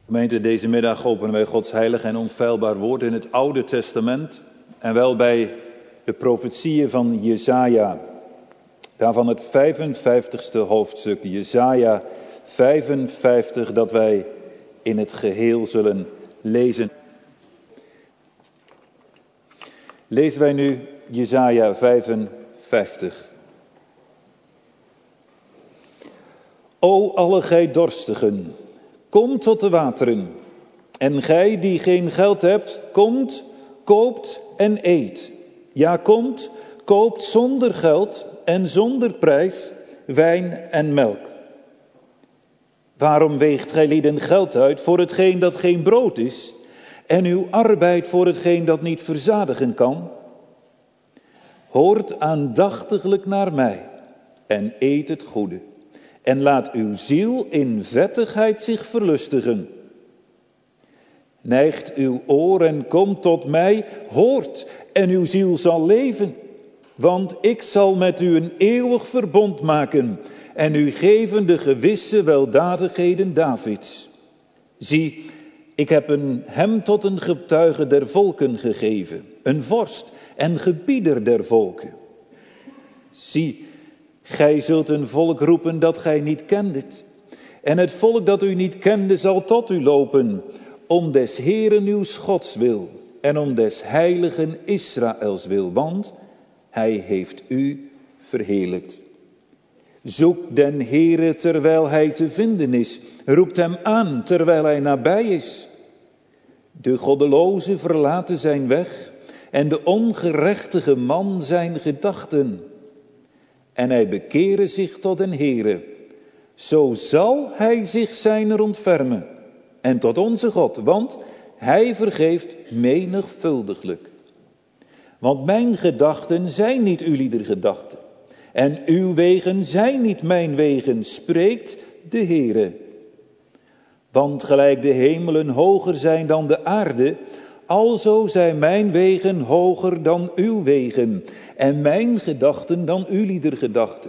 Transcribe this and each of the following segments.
Gemeente, deze middag openen wij Gods heilig en onfeilbaar woord in het Oude Testament. En wel bij de profetieën van Jesaja. Daarvan het 55ste hoofdstuk, Jesaja 55, dat wij in het geheel zullen lezen. Lezen wij nu Jesaja 55. O alle gij dorstigen, kom tot de wateren. En gij die geen geld hebt, komt, koopt en eet. Ja, komt, koopt zonder geld en zonder prijs wijn en melk. Waarom weegt gij lieden geld uit voor hetgeen dat geen brood is, en uw arbeid voor hetgeen dat niet verzadigen kan? Hoort aandachtiglijk naar mij en eet het goede. En laat uw ziel in vettigheid zich verlustigen. Neigt uw oor en kom tot mij, hoort en uw ziel zal leven. Want ik zal met u een eeuwig verbond maken en u geven de gewisse weldadigheden Davids. Zie, ik heb hem tot een getuige der volken gegeven, een vorst en gebieder der volken. Zie, gij zult een volk roepen dat gij niet kendet. En het volk dat u niet kende zal tot u lopen, om des Heeren uw Gods wil en om des heiligen Israëls wil, want hij heeft u verheerlijkt. Zoek den Heere terwijl hij te vinden is, roept hem aan terwijl hij nabij is. De goddeloze verlaten zijn weg en de ongerechtige man zijn gedachten. En hij bekere zich tot den Heere, zo zal hij zich zijner ontfermen. En tot onze God, want hij vergeeft menigvuldiglijk. Want mijn gedachten zijn niet ulieder gedachten. En uw wegen zijn niet mijn wegen, spreekt de Heere. Want gelijk de hemelen hoger zijn dan de aarde, alzo zijn mijn wegen hoger dan uw wegen, en mijn gedachten dan ulieder gedachten.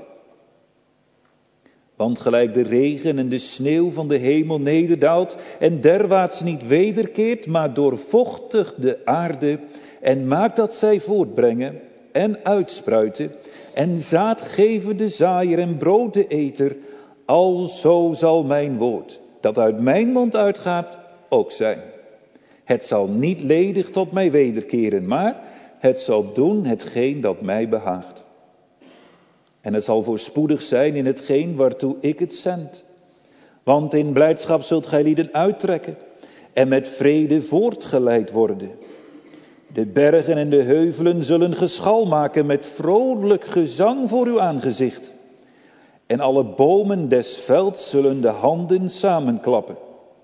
Want gelijk de regen en de sneeuw van de hemel nederdaalt en derwaarts niet wederkeert, maar doorvochtigt de aarde en maakt dat zij voortbrengen en uitspruiten en zaad geven de zaaier en brood de eter, alzo zal mijn woord, dat uit mijn mond uitgaat, ook zijn. Het zal niet ledig tot mij wederkeren, maar het zal doen hetgeen dat mij behaagt. En het zal voorspoedig zijn in hetgeen waartoe ik het zend. Want in blijdschap zult gij lieden uittrekken en met vrede voortgeleid worden. De bergen en de heuvelen zullen geschal maken met vrolijk gezang voor uw aangezicht. En alle bomen des velds zullen de handen samenklappen.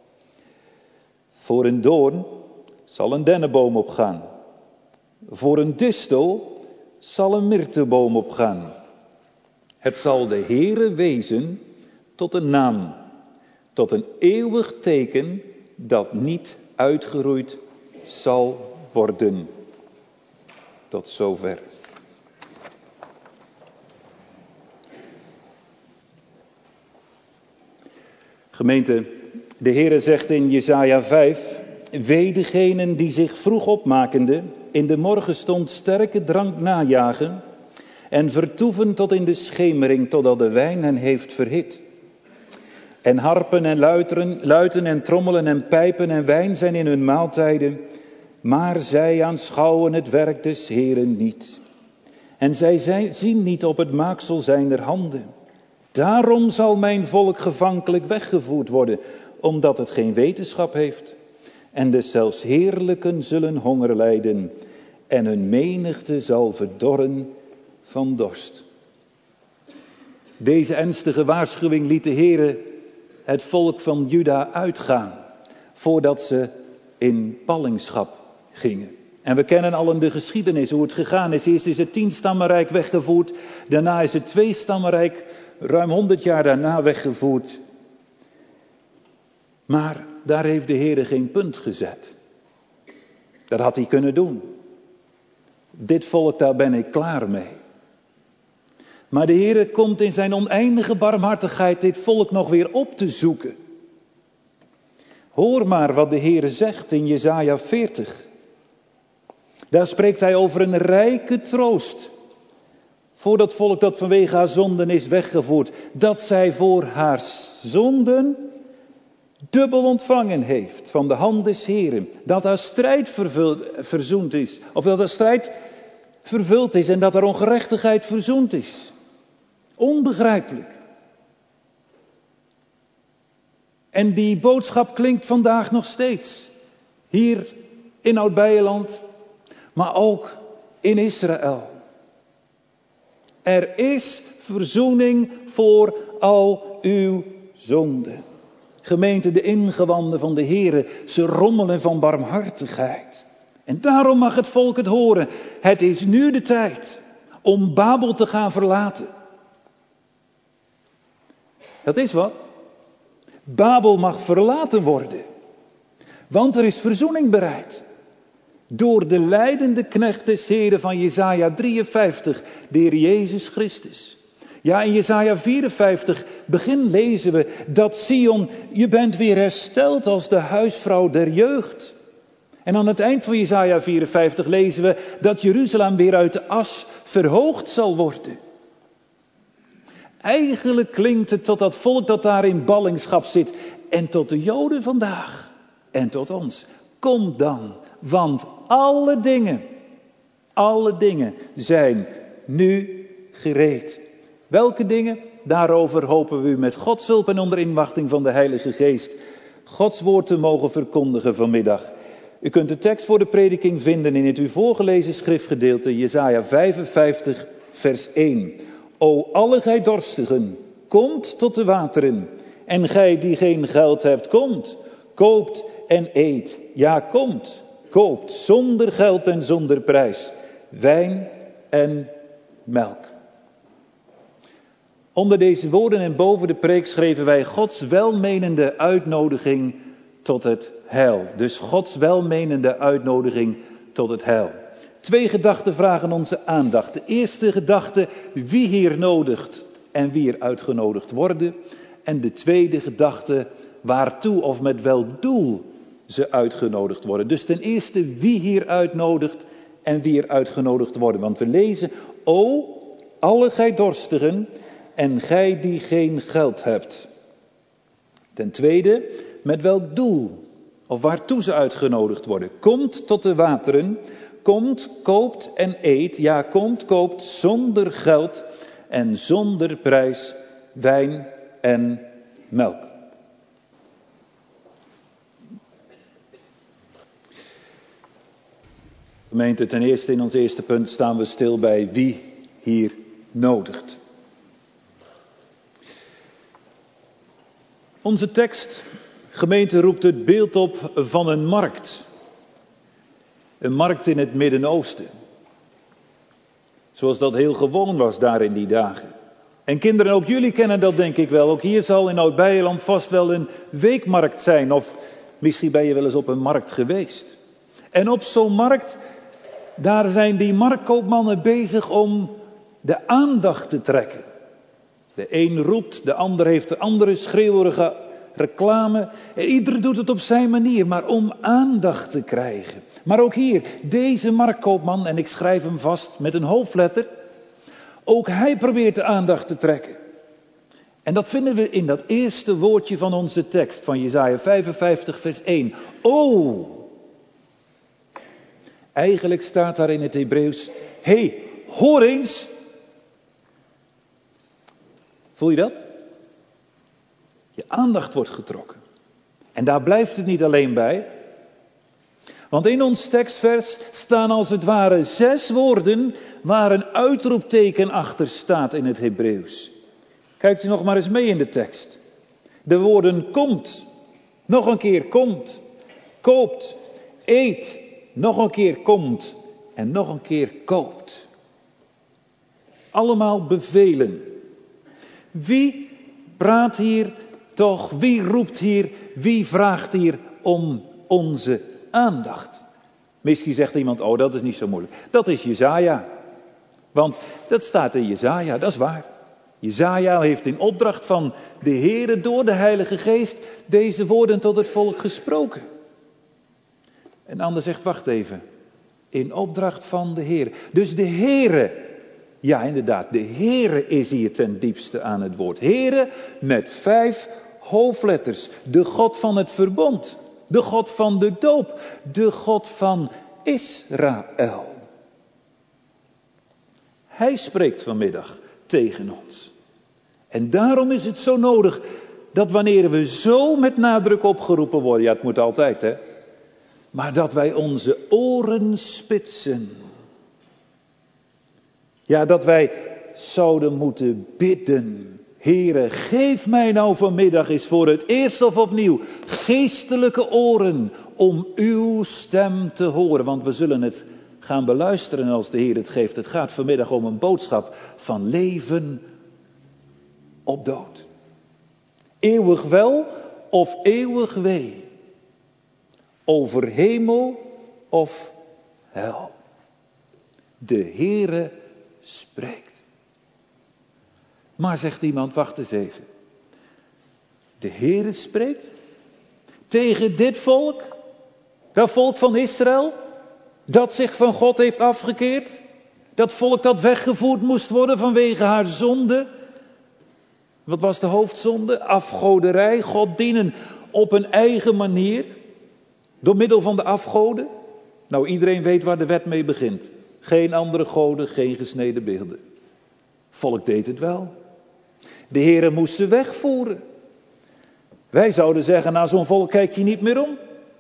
Voor een doorn zal een dennenboom opgaan. Voor een distel zal een myrteboom opgaan. Het zal de Heere wezen tot een naam, tot een eeuwig teken dat niet uitgeroeid zal worden. Tot zover. Gemeente, de Heere zegt in Jesaja 5, wee degenen die zich vroeg opmakende, in de morgenstond sterke drank najagen en vertoeven tot in de schemering, totdat de wijn hen heeft verhit. En harpen en luiten en trommelen en pijpen en wijn zijn in hun maaltijden, maar zij aanschouwen het werk des Heeren niet. En zij zien niet op het maaksel zijner handen. Daarom zal mijn volk gevankelijk weggevoerd worden, omdat het geen wetenschap heeft. En deszelfs heerlijken zullen honger lijden, en hun menigte zal verdorren van dorst. Deze ernstige waarschuwing liet de Heere het volk van Juda uitgaan, voordat ze in ballingschap gingen. En we kennen al in de geschiedenis hoe het gegaan is. Eerst is het 10-stammenrijk weggevoerd, daarna is het 2-stammenrijk ruim 100 jaar daarna weggevoerd. Maar daar heeft de Heere geen punt gezet. Dat had hij kunnen doen. Dit volk, daar ben ik klaar mee. Maar de Heere komt in zijn oneindige barmhartigheid dit volk nog weer op te zoeken. Hoor maar wat de Heere zegt in Jesaja 40. Daar spreekt hij over een rijke troost voor dat volk dat vanwege haar zonden is weggevoerd. Dat zij voor haar zonden dubbel ontvangen heeft van de hand des Heeren. Dat haar strijd verzoend is. Of dat haar strijd vervuld is en dat haar ongerechtigheid verzoend is. Onbegrijpelijk. En die boodschap klinkt vandaag nog steeds. Hier in Oud-Beierland, maar ook in Israël. Er is verzoening voor al uw zonden. Gemeente, de ingewanden van de Heere, ze rommelen van barmhartigheid. En daarom mag het volk het horen. Het is nu de tijd om Babel te gaan verlaten. Dat is wat. Babel mag verlaten worden. Want er is verzoening bereid. Door de lijdende knecht des Heeren van Jesaja 53, de Heer Jezus Christus. Ja, in Jesaja 54 begin lezen we dat Sion, je bent weer hersteld als de huisvrouw der jeugd. En aan het eind van Jesaja 54 lezen we dat Jeruzalem weer uit de as verhoogd zal worden. Eigenlijk klinkt het tot dat volk dat daar in ballingschap zit. En tot de Joden vandaag. En tot ons. Kom dan, want alle dingen zijn nu gereed. Welke dingen? Daarover hopen we u met Gods hulp en onder inwachting van de Heilige Geest Gods woord te mogen verkondigen vanmiddag. U kunt de tekst voor de prediking vinden in het u voorgelezen schriftgedeelte Jesaja 55 vers 1. O alle gij dorstigen, komt tot de wateren. En gij die geen geld hebt, komt, koopt en eet. Ja, komt, koopt zonder geld en zonder prijs. Wijn en melk. Onder deze woorden en boven de preek schreven wij Gods welmenende uitnodiging tot het heil. Dus Gods welmenende uitnodiging tot het heil. 2 gedachten vragen onze aandacht. De eerste gedachte, wie hier nodigt en wie er uitgenodigd worden. En de tweede gedachte, waartoe of met welk doel ze uitgenodigd worden. Dus ten eerste, wie hier uitnodigt en wie er uitgenodigd worden. Want we lezen, o, alle gij dorstigen en gij die geen geld hebt. Ten tweede, met welk doel of waartoe ze uitgenodigd worden. Komt tot de wateren, komt, koopt en eet. Ja, komt, koopt zonder geld en zonder prijs wijn en melk. Gemeente, ten eerste in ons eerste punt staan we stil bij wie hier nodigt. Onze tekst, gemeente, roept het beeld op van een markt. Een markt in het Midden-Oosten. Zoals dat heel gewoon was daar in die dagen. En kinderen, ook jullie kennen dat denk ik wel. Ook hier zal in Oud-Beierland vast wel een weekmarkt zijn. Of misschien ben je wel eens op een markt geweest. En op zo'n markt, daar zijn die marktkoopmannen bezig om de aandacht te trekken. De een roept, de ander heeft de andere schreeuwerige reclame. En ieder doet het op zijn manier, maar om aandacht te krijgen. Maar ook hier, deze marktkoopman, en ik schrijf hem vast met een hoofdletter. Ook hij probeert de aandacht te trekken. En dat vinden we in dat eerste woordje van onze tekst, van Jesaja 55 vers 1. O! Eigenlijk staat daar in het Hebreeuws, hey, hoor eens. Voel je dat? Je aandacht wordt getrokken. En daar blijft het niet alleen bij. Want in ons tekstvers staan als het ware 6 woorden waar een uitroepteken achter staat in het Hebreeuws. Kijkt u nog maar eens mee in de tekst. De woorden komt, nog een keer komt, koopt, eet, nog een keer komt en nog een keer koopt. Allemaal bevelen. Wie praat hier toch, wie roept hier, wie vraagt hier om onze aandacht? Misschien zegt iemand, oh dat is niet zo moeilijk. Dat is Jesaja. Want dat staat in Jesaja, dat is waar. Jesaja heeft in opdracht van de Heere door de Heilige Geest deze woorden tot het volk gesproken. En ander zegt, wacht even, in opdracht van de Heere. Dus de Heere, ja inderdaad, de Heere is hier ten diepste aan het woord. Heere met 5 hoofdletters, de God van het verbond, de God van de doop, de God van Israël. Hij spreekt vanmiddag tegen ons. En daarom is het zo nodig dat wanneer we zo met nadruk opgeroepen worden, ja het moet altijd hè, maar dat wij onze oren spitsen. Ja, dat wij zouden moeten bidden. Heere, geef mij nou vanmiddag eens voor het eerst of opnieuw geestelijke oren om uw stem te horen. Want we zullen het gaan beluisteren als de Heer het geeft. Het gaat vanmiddag om een boodschap van leven op dood. Eeuwig wel of eeuwig wee. Over hemel of hel. De Heere spreekt. Maar zegt iemand, wacht eens even. De Heere spreekt tegen dit volk, dat volk van Israël, dat zich van God heeft afgekeerd. Dat volk dat weggevoerd moest worden vanwege haar zonde. Wat was de hoofdzonde? Afgoderij, God dienen op een eigen manier. Door middel van de afgoden. Nou, iedereen weet waar de wet mee begint. Geen andere goden, geen gesneden beelden. Volk deed het wel. De Heere moest ze wegvoeren. Wij zouden zeggen, naar zo'n volk kijk je niet meer om.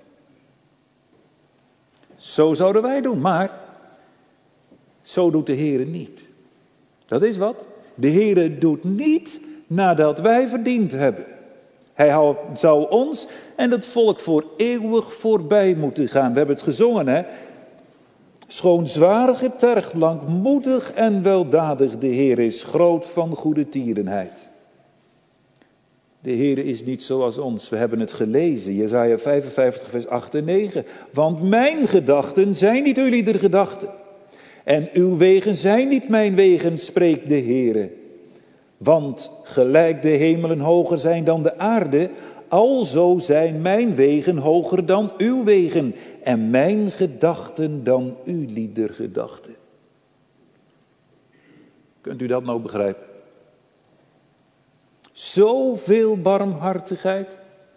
Zo zouden wij doen, maar zo doet de Heere niet. Dat is wat. De Heere doet niet nadat wij verdiend hebben. Hij zou ons en het volk voor eeuwig voorbij moeten gaan. We hebben het gezongen, hè. Schoon zwaar getergd, langmoedig en weldadig, de Heer is groot van goede tierenheid. De Heer is niet zoals ons. We hebben het gelezen, Jesaja 55 vers 8 en 9. Want mijn gedachten zijn niet jullie gedachten. En uw wegen zijn niet mijn wegen, spreekt de Heer. Want gelijk de hemelen hoger zijn dan de aarde, alzo zijn mijn wegen hoger dan uw wegen en mijn gedachten dan uw gedachten. Kunt u dat nou begrijpen? Zoveel barmhartigheid.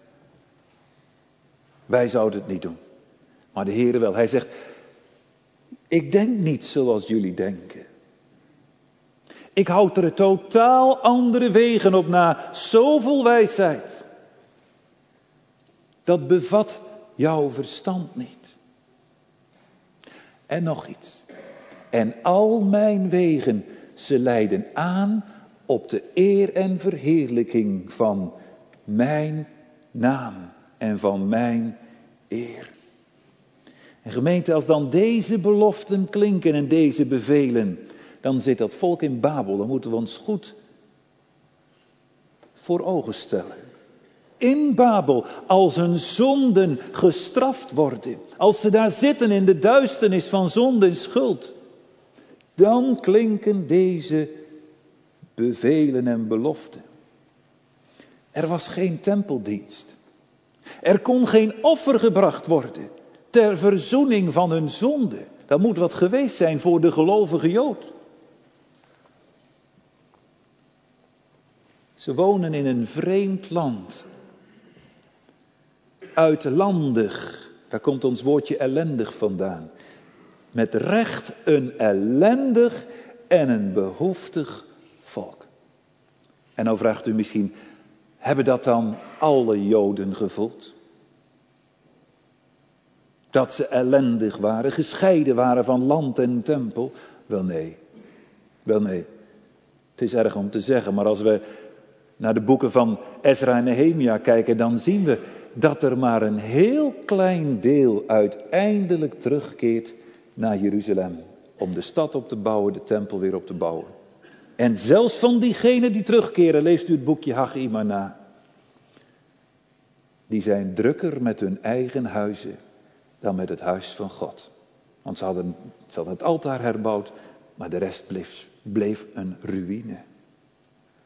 Wij zouden het niet doen. Maar de Heere wel. Hij zegt, ik denk niet zoals jullie denken. Ik houd er totaal andere wegen op na. Zoveel wijsheid. Dat bevat jouw verstand niet. En nog iets. En al mijn wegen, ze leiden aan op de eer en verheerlijking van mijn naam en van mijn eer. En gemeente, als dan deze beloften klinken en deze bevelen, dan zit dat volk in Babel. Dan moeten we ons goed voor ogen stellen. In Babel, als hun zonden gestraft worden, als ze daar zitten in de duisternis van zonde en schuld, dan klinken deze bevelen en beloften. Er was geen tempeldienst. Er kon geen offer gebracht worden ter verzoening van hun zonde. Dat moet wat geweest zijn voor de gelovige Jood. Ze wonen in een vreemd land. Uitlandig, daar komt ons woordje ellendig vandaan. Met recht een ellendig en een behoeftig volk. En nou vraagt u misschien, hebben dat dan alle Joden gevoeld? Dat ze ellendig waren, gescheiden waren van land en tempel? Wel nee. Het is erg om te zeggen, maar als we naar de boeken van Ezra en Nehemia kijken, dan zien we dat er maar een heel klein deel uiteindelijk terugkeert naar Jeruzalem. Om de stad op te bouwen, de tempel weer op te bouwen. En zelfs van diegenen die terugkeren, leest u het boekje Haggai maar na. Die zijn drukker met hun eigen huizen dan met het huis van God. Want ze hadden het altaar herbouwd, maar de rest bleef een ruïne.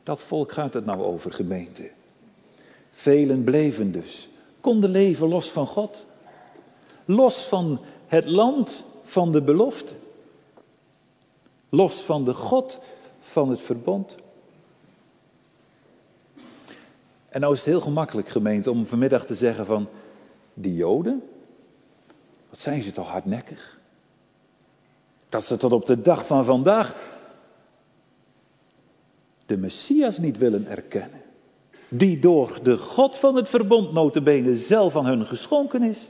Dat volk gaat het nou over, gemeente. Velen bleven dus, konden leven los van God. Los van het land van de belofte. Los van de God van het verbond. En nou is het heel gemakkelijk, gemeente, om vanmiddag te zeggen van, die Joden, wat zijn ze toch hardnekkig. Dat ze tot op de dag van vandaag de Messias niet willen erkennen. Die door de God van het verbond nota bene zelf aan hun geschonken is.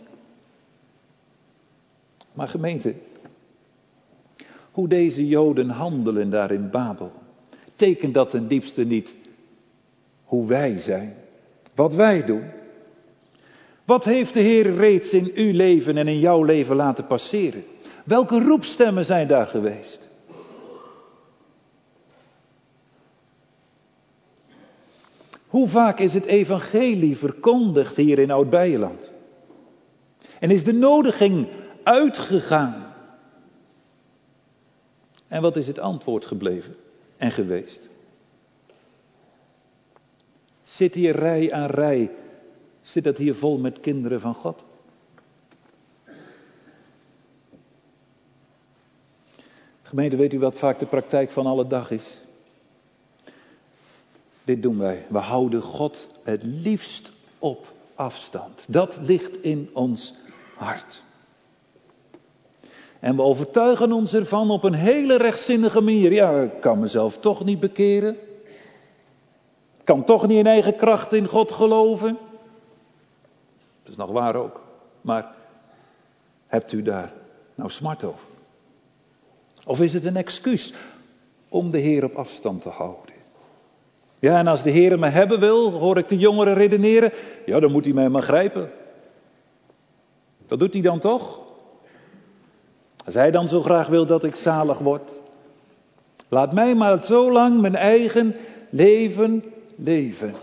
Maar gemeente, hoe deze Joden handelen daar in Babel, tekent dat ten diepste niet hoe wij zijn, wat wij doen. Wat heeft de Heer reeds in uw leven en in jouw leven laten passeren? Welke roepstemmen zijn daar geweest? Hoe vaak is het evangelie verkondigd hier in Oud-Beijerland? En is de nodiging uitgegaan? En wat is het antwoord gebleven en geweest? Zit hier rij aan rij, zit dat hier vol met kinderen van God? Gemeente, weet u wat vaak de praktijk van alle dag is? Dit doen wij. We houden God het liefst op afstand. Dat ligt in ons hart. En we overtuigen ons ervan op een hele rechtzinnige manier. Ja, ik kan mezelf toch niet bekeren. Ik kan toch niet in eigen kracht in God geloven. Dat is nog waar ook. Maar hebt u daar nou smart over? Of is het een excuus om de Heer op afstand te houden? Ja, en als de Heer me hebben wil, hoor ik de jongeren redeneren. Ja, dan moet hij mij maar grijpen. Dat doet hij dan toch? Als hij dan zo graag wil dat ik zalig word. Laat mij maar zo lang mijn eigen leven leven.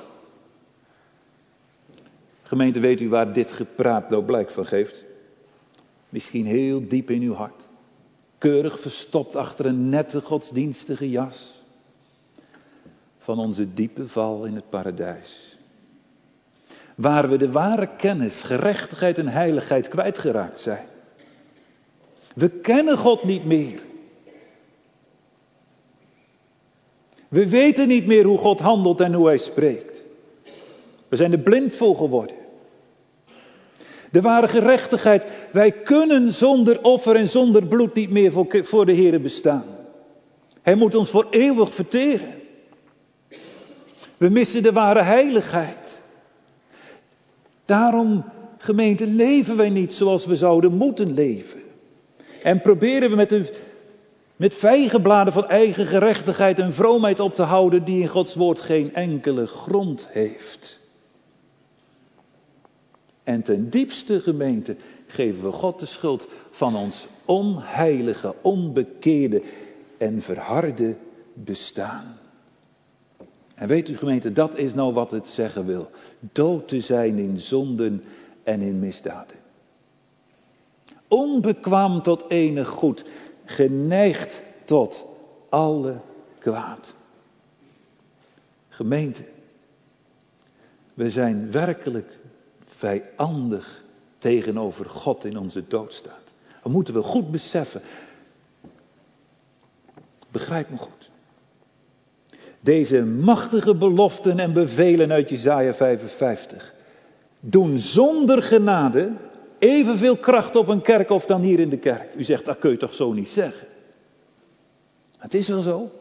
Gemeente, weet u waar dit gepraat nou blijk van geeft? Misschien heel diep in uw hart. Keurig verstopt achter een nette godsdienstige jas. Van onze diepe val in het paradijs. Waar we de ware kennis, gerechtigheid en heiligheid kwijtgeraakt zijn. We kennen God niet meer. We weten niet meer hoe God handelt en hoe Hij spreekt. We zijn er blind voor geworden. De ware gerechtigheid, wij kunnen zonder offer en zonder bloed niet meer voor de Heere bestaan. Hij moet ons voor eeuwig verteren. We missen de ware heiligheid. Daarom, gemeente, leven wij niet zoals we zouden moeten leven. En proberen we met vijgenbladen van eigen gerechtigheid en vroomheid op te houden die in Gods woord geen enkele grond heeft. En ten diepste, gemeente, geven we God de schuld van ons onheilige, onbekeerde en verharde bestaan. En weet u, gemeente, dat is nou wat het zeggen wil. Dood te zijn in zonden en in misdaden. Onbekwaam tot enig goed, geneigd tot alle kwaad. Gemeente, we zijn werkelijk vijandig tegenover God in onze doodstaat. Dat moeten we goed beseffen. Begrijp me goed. Deze machtige beloften en bevelen uit Jesaja 55 doen zonder genade evenveel kracht op een kerkhof dan hier in de kerk. U zegt, dat kun je toch zo niet zeggen? Het is wel zo.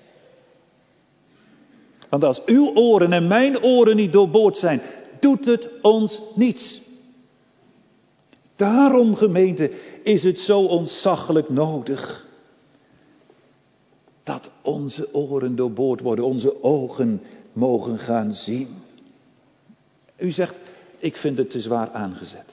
Want als uw oren en mijn oren niet doorboord zijn, doet het ons niets. Daarom, gemeente, is het zo ontzaglijk nodig dat onze oren doorboord worden, onze ogen mogen gaan zien. U zegt, ik vind het te zwaar aangezet.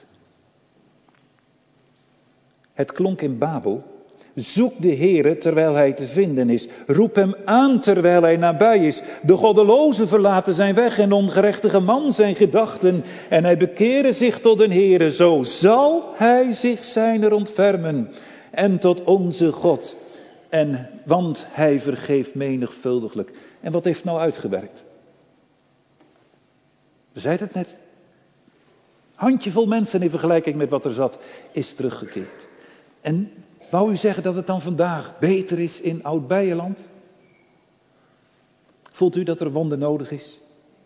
Het klonk in Babel, zoek de Heere terwijl hij te vinden is. Roep hem aan terwijl hij nabij is. De goddeloze verlaten zijn weg en ongerechtige man zijn gedachten. En hij bekere zich tot een Heere, zo zal hij zich zijner ontfermen. En tot onze God. Want hij vergeeft menigvuldiglijk En wat heeft nou uitgewerkt? We zeiden het net. Handjevol mensen in vergelijking met wat er zat, is teruggekeerd. En wou u zeggen dat het dan vandaag beter is in Oud-Beijerland? Voelt u dat er wonder nodig is?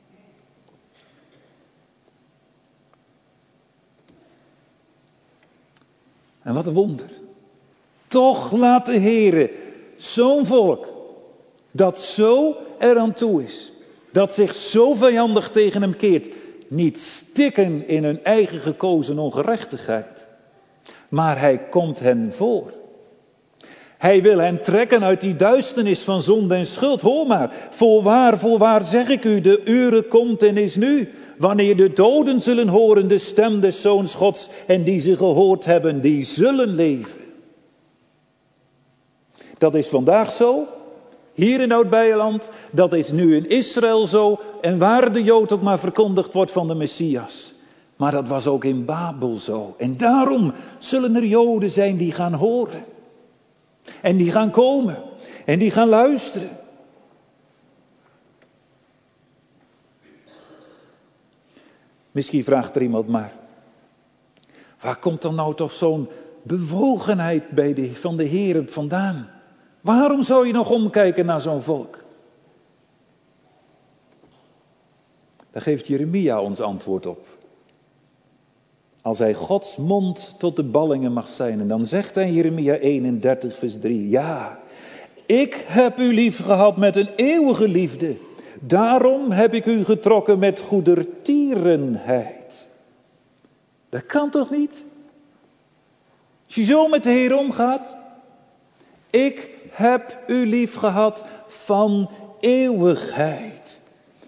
En wat een wonder. Toch laat de Heere zo'n volk dat zo eraan toe is, dat zich zo vijandig tegen hem keert, niet stikken in hun eigen gekozen ongerechtigheid. Maar hij komt hen voor. Hij wil hen trekken uit die duisternis van zonde en schuld. Hoor maar, voorwaar zeg ik u, de uren komt en is nu, wanneer de doden zullen horen de stem des Zoons Gods, en die ze gehoord hebben, die zullen leven. Dat is vandaag zo, hier in Oud-Beijerland, dat is nu in Israël zo, en waar de Jood ook maar verkondigd wordt van de Messias. Maar dat was ook in Babel zo. En daarom zullen er Joden zijn die gaan horen. En die gaan komen. En die gaan luisteren. Misschien vraagt er iemand maar. Waar komt dan nou toch zo'n bewogenheid van de Heer vandaan? Waarom zou je nog omkijken naar zo'n volk? Daar geeft Jeremia ons antwoord op. Als hij Gods mond tot de ballingen mag zijn. En dan zegt hij in Jeremia 31 vers 3. Ja, ik heb u lief gehad met een eeuwige liefde. Daarom heb ik u getrokken met goedertierenheid. Dat kan toch niet? Als je zo met de Heer omgaat. Ik heb u lief gehad van eeuwigheid.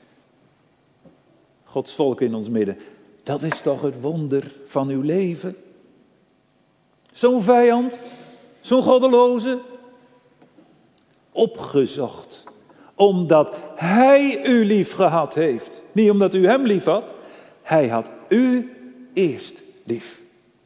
Gods volk in ons midden. Dat is toch het wonder van uw leven? Zo'n vijand, zo'n goddeloze, opgezocht. Omdat hij u lief gehad heeft. Niet omdat u hem lief had. Hij had u eerst lief.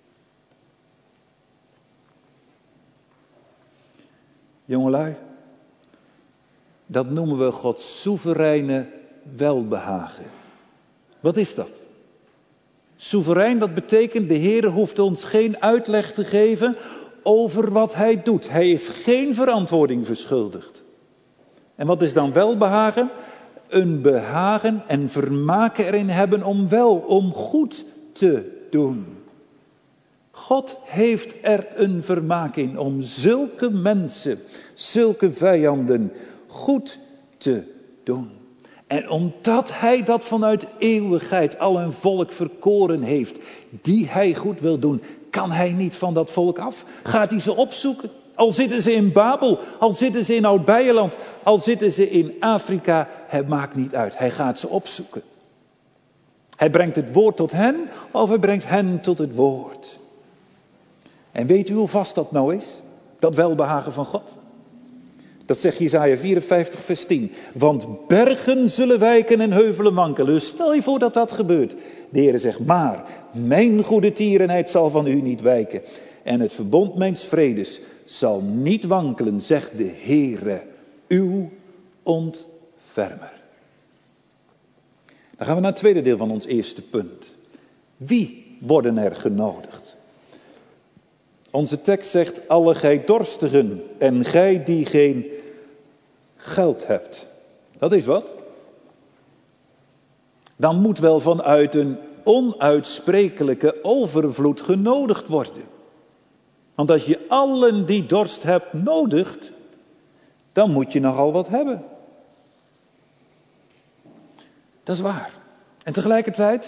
Jongelui, dat noemen we Gods soevereine welbehagen. Wat is dat? Soeverein, dat betekent de Heer hoeft ons geen uitleg te geven over wat hij doet. Hij is geen verantwoording verschuldigd. En wat is dan welbehagen? Een behagen en vermaken erin hebben om goed te doen. God heeft er een vermaak in om zulke mensen, zulke vijanden goed te doen. En omdat hij dat vanuit eeuwigheid al een volk verkoren heeft, die hij goed wil doen, kan hij niet van dat volk af. Gaat hij ze opzoeken. Al zitten ze in Babel, al zitten ze in Oud-Beijerland, al zitten ze in Afrika, het maakt niet uit. Hij gaat ze opzoeken. Hij brengt het woord tot hen, of hij brengt hen tot het woord. En weet u hoe vast dat nou is? Dat welbehagen van God. Dat zegt Jesaja 54 vers 10. Want bergen zullen wijken en heuvelen wankelen. Dus stel je voor dat dat gebeurt. De Heer zegt, maar mijn goedertierenheid zal van u niet wijken. En het verbond mijns vredes zal niet wankelen, zegt de Heere, uw ontfermer. Dan gaan we naar het tweede deel van ons eerste punt. Wie worden er genodigd? Onze tekst zegt, alle gij dorstigen en gij die geen geld hebt. Dat is wat. Dan moet wel vanuit een onuitsprekelijke overvloed genodigd worden. Want als je allen die dorst hebt nodigt, dan moet je nogal wat hebben. Dat is waar. En tegelijkertijd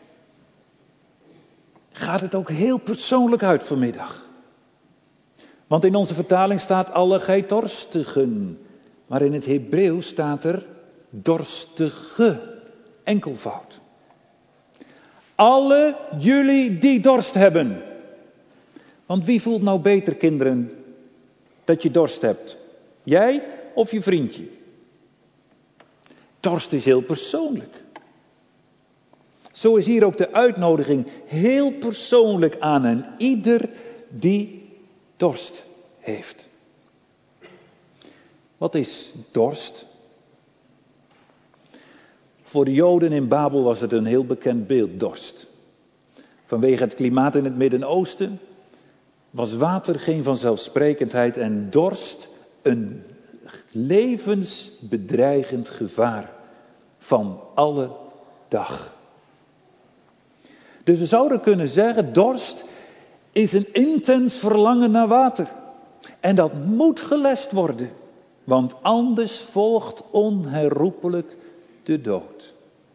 gaat het ook heel persoonlijk uit vanmiddag. Want in onze vertaling staat alle gij dorstigen. Maar in het Hebreeuws staat er dorstige, enkelvoud. Alle jullie die dorst hebben. Want wie voelt nou beter, kinderen, dat je dorst hebt? Jij of je vriendje? Dorst is heel persoonlijk. Zo is hier ook de uitnodiging heel persoonlijk aan een ieder die dorst heeft. Wat is dorst? Voor de Joden in Babel was het een heel bekend beeld, dorst. Vanwege het klimaat in het Midden-Oosten was water geen vanzelfsprekendheid en dorst een levensbedreigend gevaar van alle dag. Dus we zouden kunnen zeggen, dorst is een intens verlangen naar water. En dat moet gelest worden, want anders volgt onherroepelijk de dood.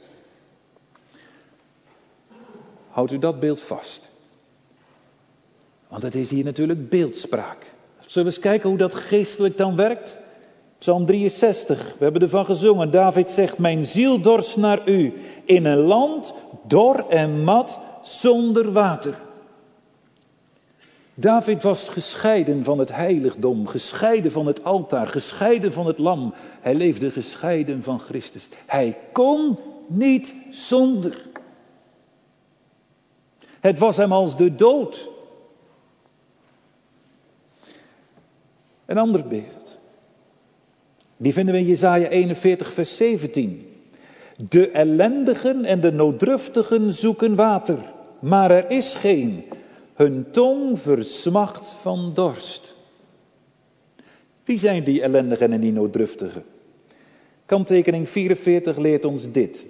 Houdt u dat beeld vast. Want het is hier natuurlijk beeldspraak. Zullen we eens kijken hoe dat geestelijk dan werkt? Psalm 63, we hebben ervan gezongen. David zegt, mijn ziel dorst naar u in een land dor en mat zonder water. David was gescheiden van het heiligdom, gescheiden van het altaar, gescheiden van het lam. Hij leefde gescheiden van Christus. Hij kon niet zonder. Het was hem als de dood. Een ander beeld. Die vinden we in Jesaja 41 vers 17. De ellendigen en de nooddruftigen zoeken water, maar er is geen. Hun tong versmacht van dorst. Wie zijn die ellendigen en die nooddruftigen? Kanttekening 44 leert ons dit.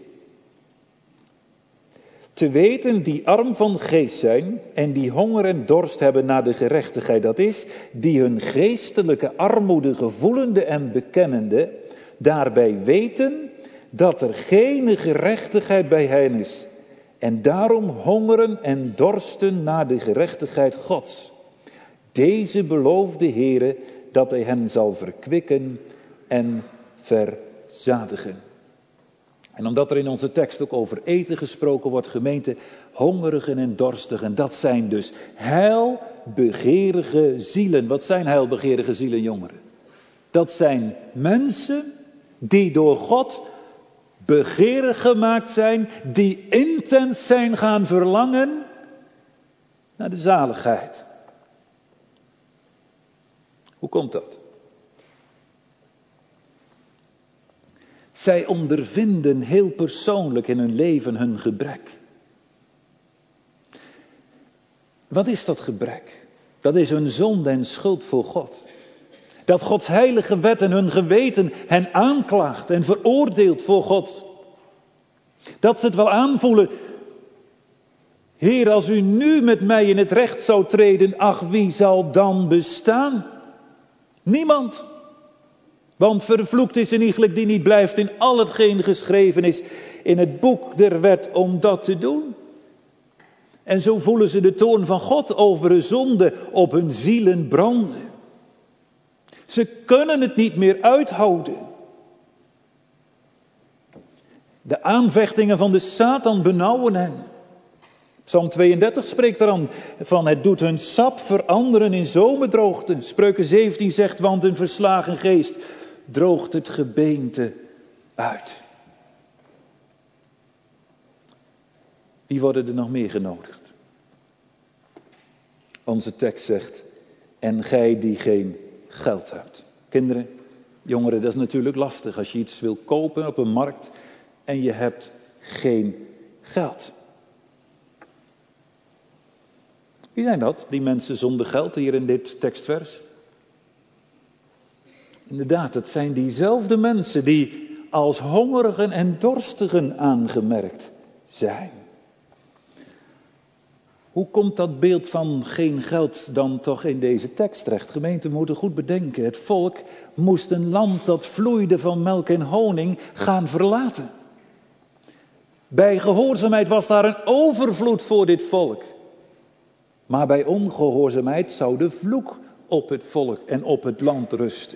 Te weten die arm van geest zijn en die honger en dorst hebben naar de gerechtigheid. Dat is, die hun geestelijke armoede gevoelende en bekennende, daarbij weten dat er geen gerechtigheid bij hen is. En daarom hongeren en dorsten naar de gerechtigheid Gods. Deze belooft de Heere dat hij hen zal verkwikken en verzadigen. En omdat er in onze tekst ook over eten gesproken wordt, gemeente, hongerigen en dorstigen, dat zijn dus heilbegeerige zielen. Wat zijn heilbegeerige zielen, jongeren? Dat zijn mensen die door God begeerig gemaakt zijn, die intens zijn gaan verlangen naar de zaligheid. Hoe komt dat? Zij ondervinden heel persoonlijk in hun leven hun gebrek. Wat is dat gebrek? Dat is hun zonde en schuld voor God. Dat Gods heilige wet en hun geweten hen aanklaagt en veroordeelt voor God. Dat ze het wel aanvoelen. Heer, als u nu met mij in het recht zou treden, ach, wie zal dan bestaan? Niemand. Want vervloekt is een iegelijk die niet blijft in al hetgeen geschreven is in het boek der wet om dat te doen. En zo voelen ze de toorn van God over de zonde op hun zielen branden. Ze kunnen het niet meer uithouden. De aanvechtingen van de Satan benauwen hen. Psalm 32 spreekt eraan van het doet hun sap veranderen in zomerdroogte. Spreuken 17 zegt, want een verslagen geest droogt het gebeente uit. Wie worden er nog meer genodigd? Onze tekst zegt, en gij die geen geld hebt. Kinderen, jongeren, dat is natuurlijk lastig als je iets wil kopen op een markt en je hebt geen geld. Wie zijn dat, die mensen zonder geld hier in dit tekstvers? Inderdaad, het zijn diezelfde mensen die als hongerigen en dorstigen aangemerkt zijn. Hoe komt dat beeld van geen geld dan toch in deze tekst terecht? Gemeente, we moeten goed bedenken. Het volk moest een land dat vloeide van melk en honing gaan verlaten. Bij gehoorzaamheid was daar een overvloed voor dit volk. Maar bij ongehoorzaamheid zou de vloek op het volk en op het land rusten.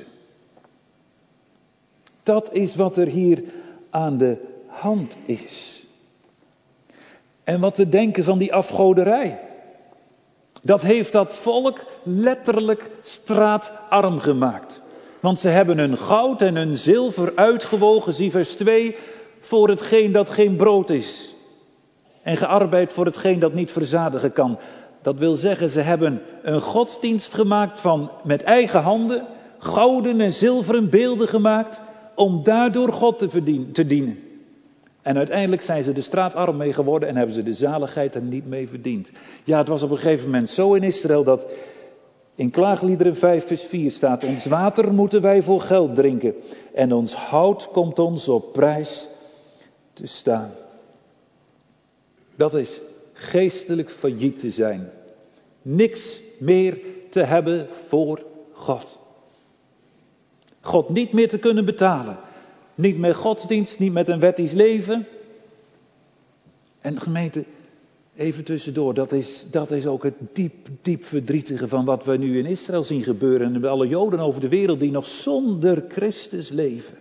Dat is wat er hier aan de hand is. En wat te denken van die afgoderij. Dat heeft dat volk letterlijk straatarm gemaakt. Want ze hebben hun goud en hun zilver uitgewogen, zie vers 2, voor hetgeen dat geen brood is. En gearbeid voor hetgeen dat niet verzadigen kan. Dat wil zeggen, ze hebben een godsdienst gemaakt van met eigen handen, gouden en zilveren beelden gemaakt, om daardoor God te dienen. En uiteindelijk zijn ze de straatarm mee geworden en hebben ze de zaligheid er niet mee verdiend. Ja, het was op een gegeven moment zo in Israël dat in Klaagliederen 5 vers 4 staat: ons water moeten wij voor geld drinken en ons hout komt ons op prijs te staan. Dat is geestelijk failliet te zijn. Niks meer te hebben voor God. God niet meer te kunnen betalen. Niet met godsdienst, niet met een wettisch leven. En gemeente, even tussendoor, dat is ook het diep verdrietige van wat we nu in Israël zien gebeuren. En alle Joden over de wereld die nog zonder Christus leven.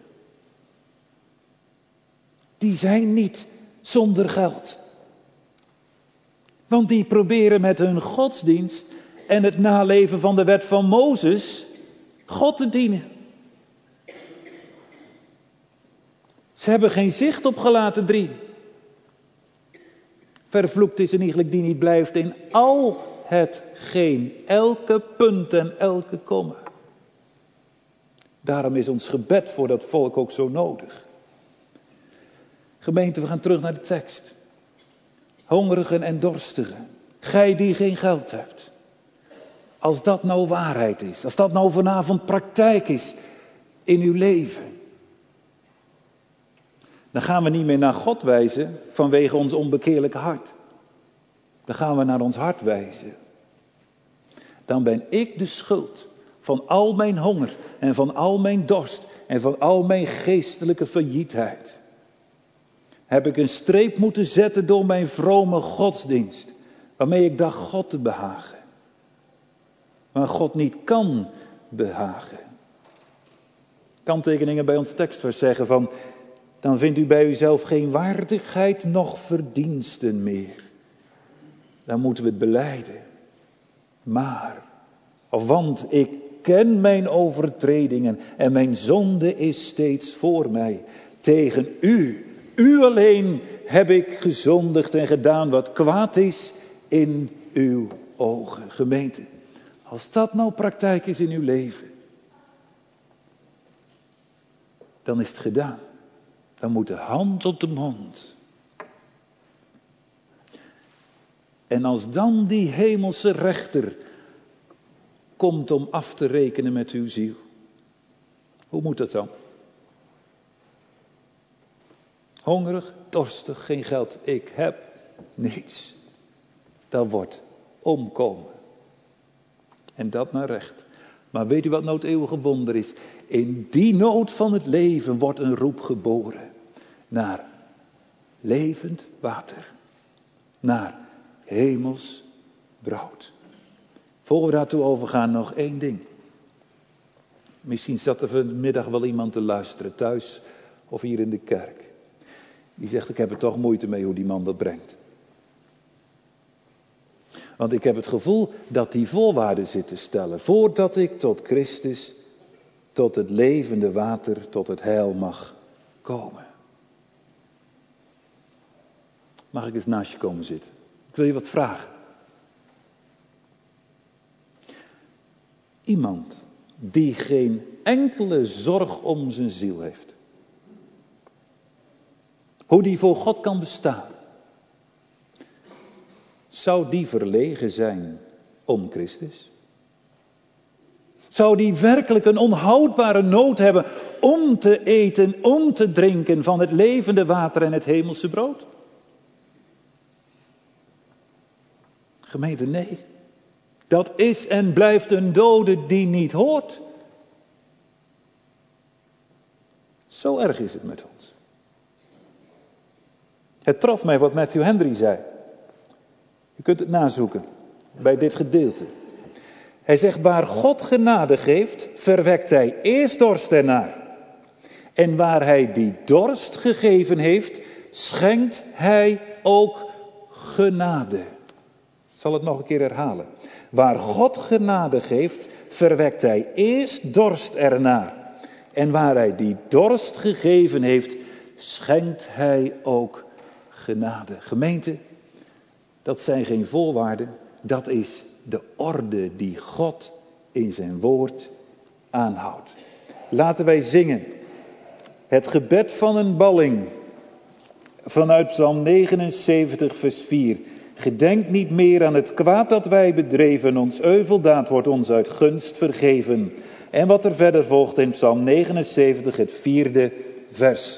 Die zijn niet zonder geld. Want die proberen met hun godsdienst en het naleven van de wet van Mozes God te dienen. Ze hebben geen zicht op Galaten 3. Vervloekt is een iegelijk die niet blijft in al hetgeen, elke punt en elke komma. Daarom is ons gebed voor dat volk ook zo nodig. Gemeente, we gaan terug naar de tekst. Hongerigen en dorstigen, gij die geen geld hebt. Als dat nou waarheid is, als dat nou vanavond praktijk is in uw leven. Dan gaan we niet meer naar God wijzen vanwege ons onbekeerlijke hart. Dan gaan we naar ons hart wijzen. Dan ben ik de schuld van al mijn honger en van al mijn dorst en van al mijn geestelijke faillietheid. Heb ik een streep moeten zetten door mijn vrome godsdienst, waarmee ik dacht God te behagen. Maar God niet kan behagen. Kanttekeningen bij ons tekstvers zeggen van: dan vindt u bij uzelf geen waardigheid noch verdiensten meer. Dan moeten we het belijden. Want ik ken mijn overtredingen en mijn zonde is steeds voor mij. Tegen u alleen heb ik gezondigd en gedaan wat kwaad is in uw ogen. Gemeente, als dat nou praktijk is in uw leven, dan is het gedaan. Dan moet de hand op de mond. En als dan die hemelse rechter komt om af te rekenen met uw ziel. Hoe moet dat dan? Hongerig, dorstig, geen geld. Ik heb niets. Dat wordt omkomen. En dat naar recht. Maar weet u wat nou het eeuwige wonder is? In die nood van het leven wordt een roep geboren. Naar levend water. Naar hemels brood. Voor we daartoe overgaan nog één ding. Misschien zat er vanmiddag wel iemand te luisteren thuis of hier in de kerk. Die zegt: ik heb er toch moeite mee hoe die man dat brengt. Want ik heb het gevoel dat die voorwaarden zit te stellen. Voordat ik tot Christus, tot het levende water, tot het heil mag komen. Mag ik eens naast je komen zitten? Ik wil je wat vragen. Iemand die geen enkele zorg om zijn ziel heeft. Hoe die voor God kan bestaan. Zou die verlegen zijn om Christus? Zou die werkelijk een onhoudbare nood hebben om te eten, om te drinken van het levende water en het hemelse brood? Gemeente, nee. Dat is en blijft een dode die niet hoort. Zo erg is het met ons. Het trof mij wat Matthew Henry zei. U kunt het nazoeken bij dit gedeelte. Hij zegt: waar God genade geeft, verwekt hij eerst dorst ernaar. En waar hij die dorst gegeven heeft, schenkt hij ook genade. Ik zal het nog een keer herhalen. Waar God genade geeft, verwekt hij eerst dorst ernaar. En waar hij die dorst gegeven heeft, schenkt hij ook genade. Gemeente, dat zijn geen voorwaarden. Dat is de orde die God in zijn woord aanhoudt. Laten wij zingen het gebed van een balling. vanuit Psalm 79 vers 4. Gedenk niet meer aan het kwaad dat wij bedreven, ons euveldaad wordt ons uit gunst vergeven. En wat er verder volgt in Psalm 79, het 4e vers.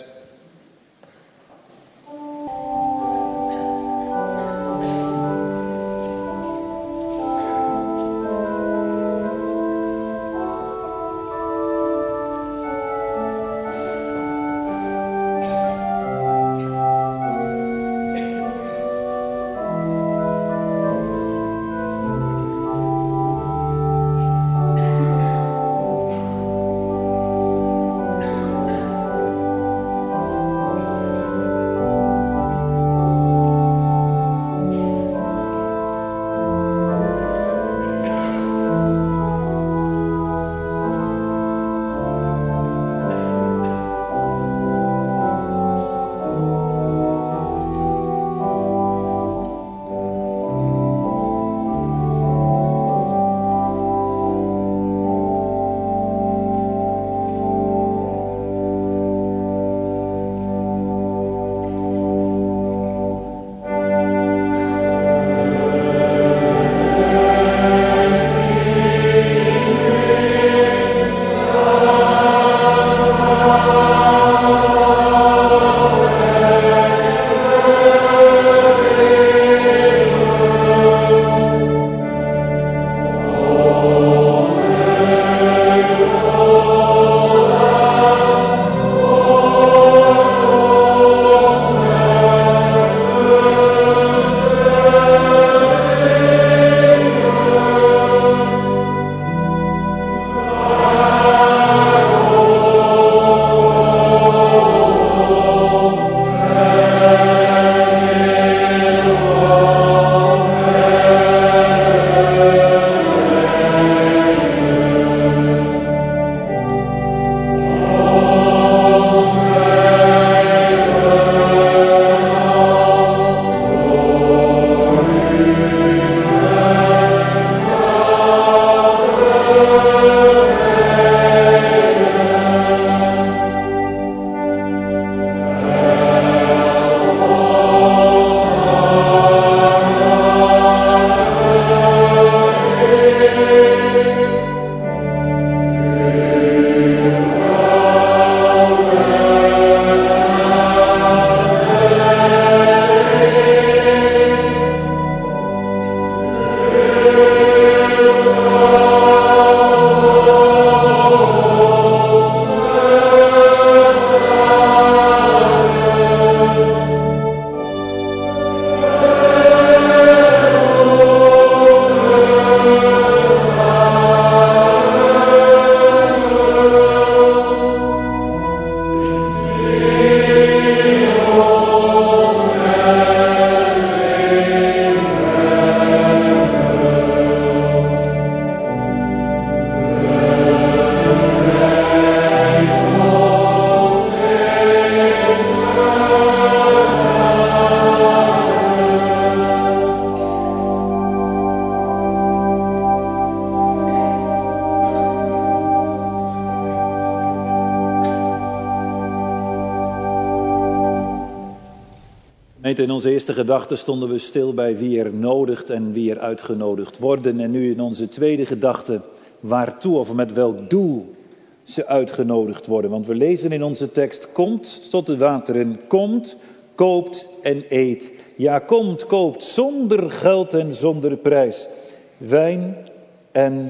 In onze eerste gedachte stonden we stil bij wie er nodigt en wie er uitgenodigd worden. En nu in onze tweede gedachte waartoe of met welk doel ze uitgenodigd worden. Want we lezen in onze tekst, komt tot de wateren, komt, koopt en eet. Ja, komt, koopt zonder geld en zonder prijs. Wijn en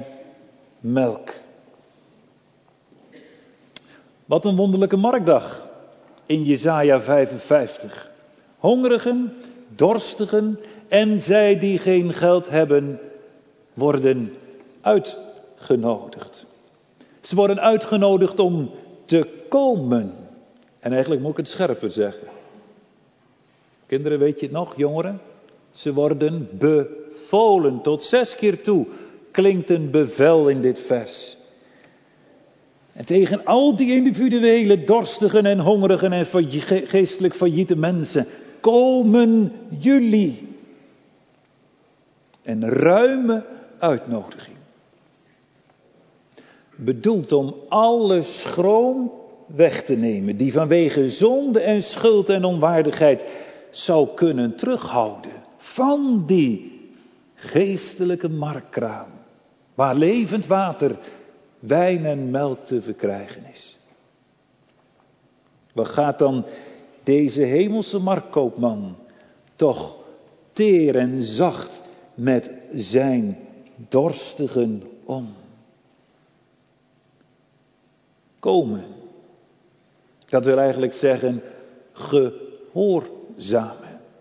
melk. Wat een wonderlijke marktdag in Jesaja 55. Hongerigen, dorstigen en zij die geen geld hebben, worden uitgenodigd. Ze worden uitgenodigd om te komen. En eigenlijk moet ik het scherper zeggen. Kinderen, weet je het nog, jongeren? Ze worden bevolen. Tot 6 keer toe klinkt een bevel in dit vers. En tegen al die individuele, dorstigen en hongerigen en geestelijk failliete mensen komen jullie. Een ruime uitnodiging. Bedoeld om alle schroom weg te nemen, die vanwege zonde en schuld en onwaardigheid zou kunnen terughouden van die geestelijke markkraam, waar levend water, wijn en melk te verkrijgen is. Wat gaat dan deze hemelse marktkoopman toch teer en zacht met zijn dorstigen om? Komen. Dat wil eigenlijk zeggen gehoorzamen.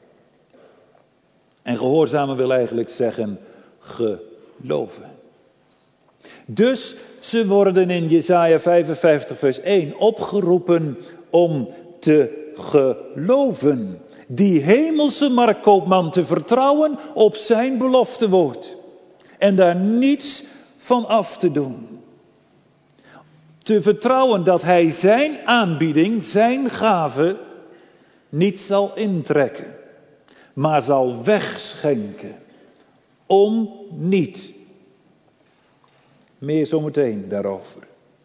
En gehoorzamen wil eigenlijk zeggen geloven. Dus ze worden in Jesaja 55 vers 1 opgeroepen om te geloven. Die hemelse marktkoopman te vertrouwen op zijn beloftewoord. En daar niets van af te doen. Te vertrouwen dat hij zijn aanbieding, zijn gave, niet zal intrekken. Maar zal wegschenken. Om niet. Meer zometeen daarover.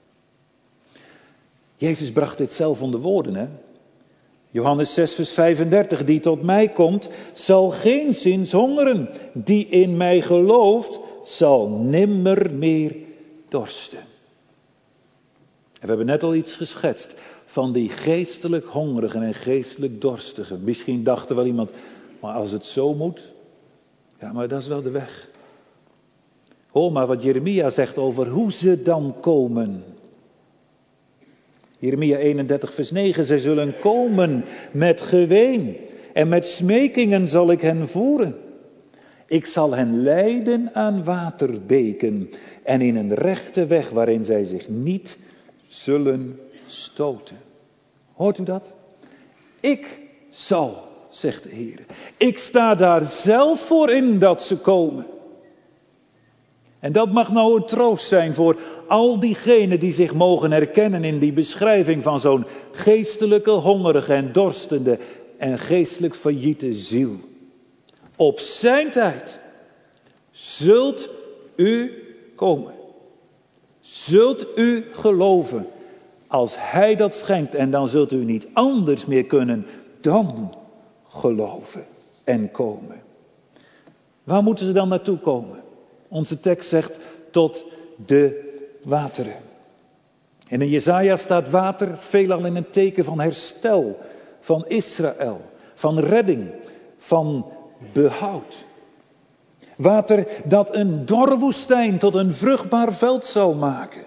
Jezus bracht dit zelf onder woorden, hè? Johannes 6 vers 35. Die tot mij komt, zal geenszins hongeren. Die in mij gelooft, zal nimmer meer dorsten. En we hebben net al iets geschetst van die geestelijk hongerigen en geestelijk dorstigen. Misschien dacht er wel iemand, maar als het zo moet, ja, maar dat is wel de weg. Hoor maar wat Jeremia zegt over hoe ze dan komen. Jeremia 31 vers 9, zij zullen komen met geween en met smekingen zal ik hen voeren. Ik zal hen leiden aan waterbeken en in een rechte weg waarin zij zich niet zullen stoten. Hoort u dat? Ik zal, zegt de Heer. Ik sta daar zelf voor in dat ze komen. En dat mag nou een troost zijn voor al diegenen die zich mogen herkennen in die beschrijving van zo'n geestelijke, hongerige en dorstende en geestelijk failliete ziel. Op zijn tijd zult u komen. Zult u geloven als hij dat schenkt en dan zult u niet anders meer kunnen dan geloven en komen. Waar moeten ze dan naartoe komen? Onze tekst zegt tot de wateren. En in Jesaja staat water veelal in een teken van herstel, van Israël, van redding, van behoud. Water dat een dorre woestijn tot een vruchtbaar veld zal maken.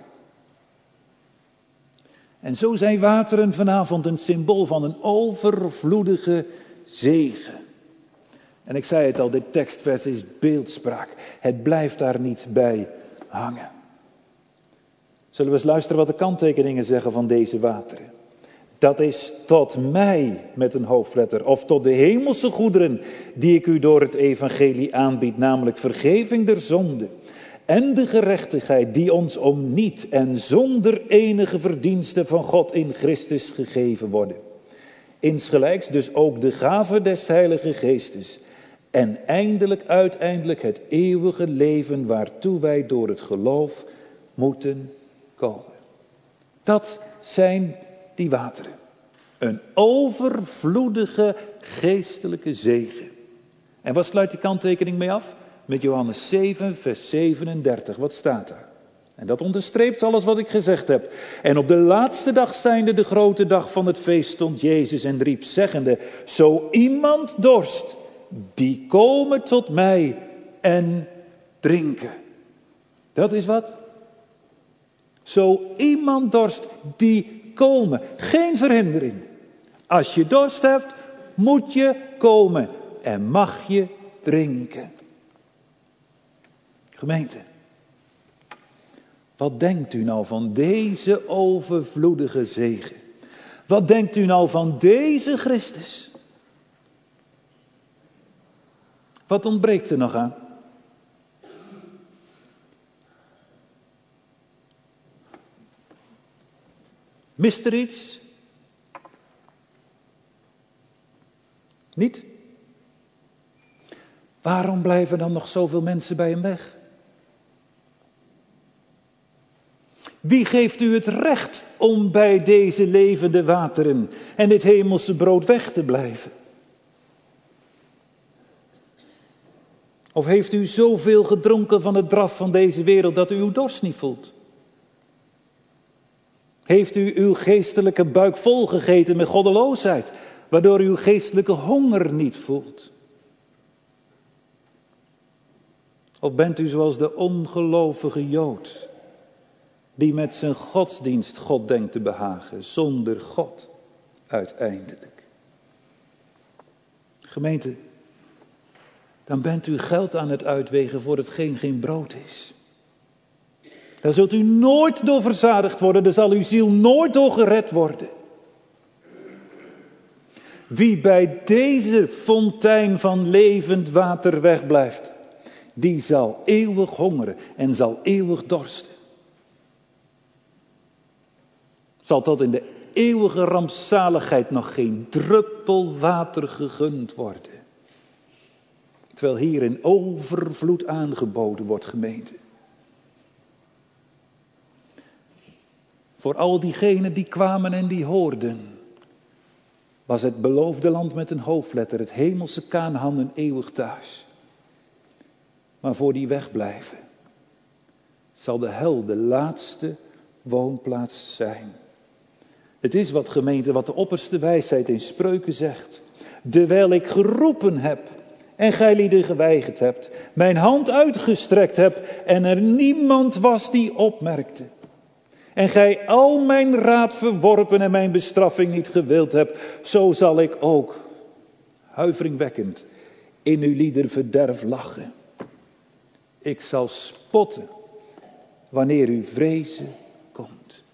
En zo zijn wateren vanavond een symbool van een overvloedige zegen. En ik zei het al, dit tekstvers is beeldspraak. Het blijft daar niet bij hangen. Zullen we eens luisteren wat de kanttekeningen zeggen van deze wateren? Dat is tot mij met een hoofdletter, of tot de hemelse goederen die ik u door het evangelie aanbied, namelijk vergeving der zonde en de gerechtigheid die ons om niet en zonder enige verdienste van God in Christus gegeven worden. Insgelijks dus ook de gave des Heilige Geestes en uiteindelijk het eeuwige leven waartoe wij door het geloof moeten komen. Dat zijn die wateren. Een overvloedige geestelijke zegen. En wat sluit die kanttekening mee af? Met Johannes 7 vers 37. Wat staat daar? En dat onderstreept alles wat ik gezegd heb. En op de laatste dag zijnde de grote dag van het feest stond Jezus en riep zeggende: zo iemand dorst, die komen tot mij en drinken. Dat is wat? Zo iemand dorst, die komen. Geen verhindering. Als je dorst hebt, moet je komen en mag je drinken. Gemeente, wat denkt u nou van deze overvloedige zegen? Wat denkt u nou van deze Christus? Wat ontbreekt er nog aan? Mist er iets? Niet? Waarom blijven dan nog zoveel mensen bij hem weg? Wie geeft u het recht om bij deze levende wateren en dit hemelse brood weg te blijven? Of heeft u zoveel gedronken van het draf van deze wereld dat u uw dorst niet voelt? Heeft u uw geestelijke buik volgegeten met goddeloosheid, waardoor u uw geestelijke honger niet voelt? Of bent u zoals de ongelovige Jood, die met zijn godsdienst God denkt te behagen, zonder God uiteindelijk? Gemeente, dan bent u geld aan het uitwegen voor hetgeen geen brood is. Daar zult u nooit door verzadigd worden, daar zal uw ziel nooit door gered worden. Wie bij deze fontein van levend water wegblijft, die zal eeuwig hongeren en zal eeuwig dorsten. Zal tot in de eeuwige rampzaligheid nog geen druppel water gegund worden. Terwijl hier in overvloed aangeboden wordt, gemeente. Voor al diegenen die kwamen en die hoorden, was het beloofde land met een hoofdletter, het hemelse Kanaän, een eeuwig thuis. Maar voor die wegblijven, zal de hel de laatste woonplaats zijn. Het is wat, gemeente, wat de opperste wijsheid in Spreuken zegt. Dewijl ik geroepen heb en gij lieden geweigerd hebt, mijn hand uitgestrekt heb en er niemand was die opmerkte. En gij al mijn raad verworpen en mijn bestraffing niet gewild hebt, zo zal ik ook, huiveringwekkend, in uw lieder verderf lachen. Ik zal spotten wanneer uw vrezen komt.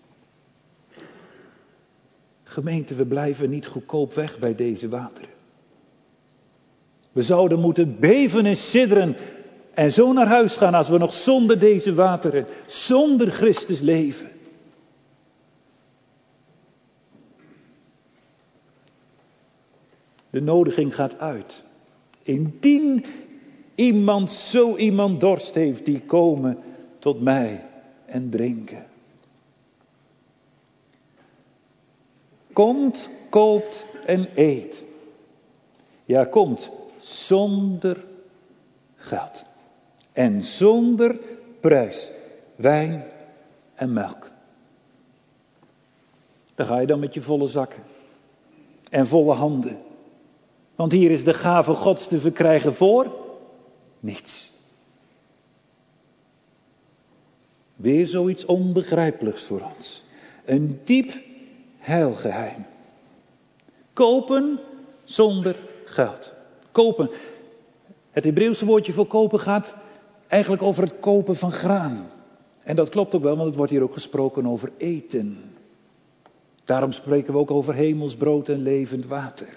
Gemeente, we blijven niet goedkoop weg bij deze wateren. We zouden moeten beven en sidderen en zo naar huis gaan als we nog zonder deze wateren, zonder Christus leven. De nodiging gaat uit. Indien zo iemand dorst heeft, die komen tot mij en drinken. Komt, koopt en eet. Ja, komt zonder geld. En zonder prijs. Wijn en melk. Daar ga je dan met je volle zakken. En volle handen. Want hier is de gave Gods te verkrijgen voor niets. Weer zoiets onbegrijpelijks voor ons. Een diep heilgeheim. Kopen zonder geld. Kopen. Het Hebreeuwse woordje voor kopen gaat eigenlijk over het kopen van graan. En dat klopt ook wel, want het wordt hier ook gesproken over eten. Daarom spreken we ook over hemelsbrood en levend water.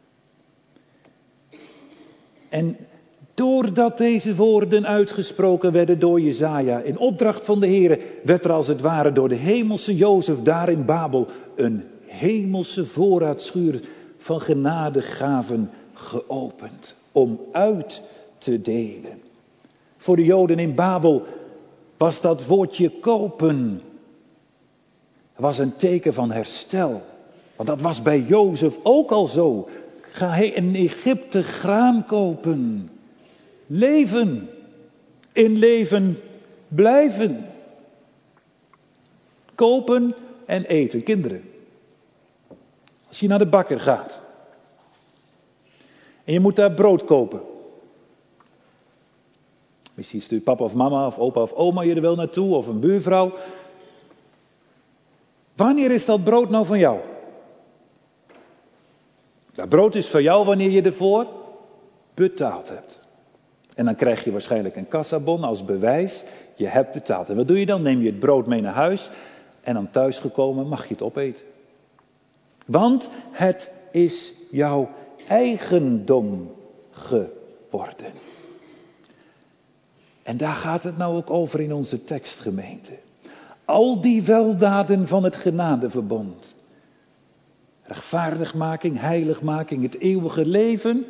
En doordat deze woorden uitgesproken werden door Jesaja in opdracht van de Heere, werd er als het ware door de hemelse Jozef daar in Babel een hemelse voorraadschuur van genadegaven geopend om uit te delen. Voor de Joden in Babel was dat woordje kopen was een teken van herstel. Want dat was bij Jozef ook al zo. Ga hij in Egypte graan kopen. Leven. In leven blijven. Kopen en eten. Kinderen. Als je naar de bakker gaat. En je moet daar brood kopen. Misschien stuurt papa of mama of opa of oma je er wel naartoe. Of een buurvrouw. Wanneer is dat brood nou van jou? Dat brood is van jou wanneer je ervoor betaald hebt. En dan krijg je waarschijnlijk een kassabon als bewijs. Je hebt betaald. En wat doe je dan? Neem je het brood mee naar huis. En dan thuisgekomen mag je het opeten. Want het is jouw eigendom geworden. En daar gaat het nou ook over in onze tekstgemeente. Al die weldaden van het genadeverbond. Rechtvaardigmaking, heiligmaking, het eeuwige leven.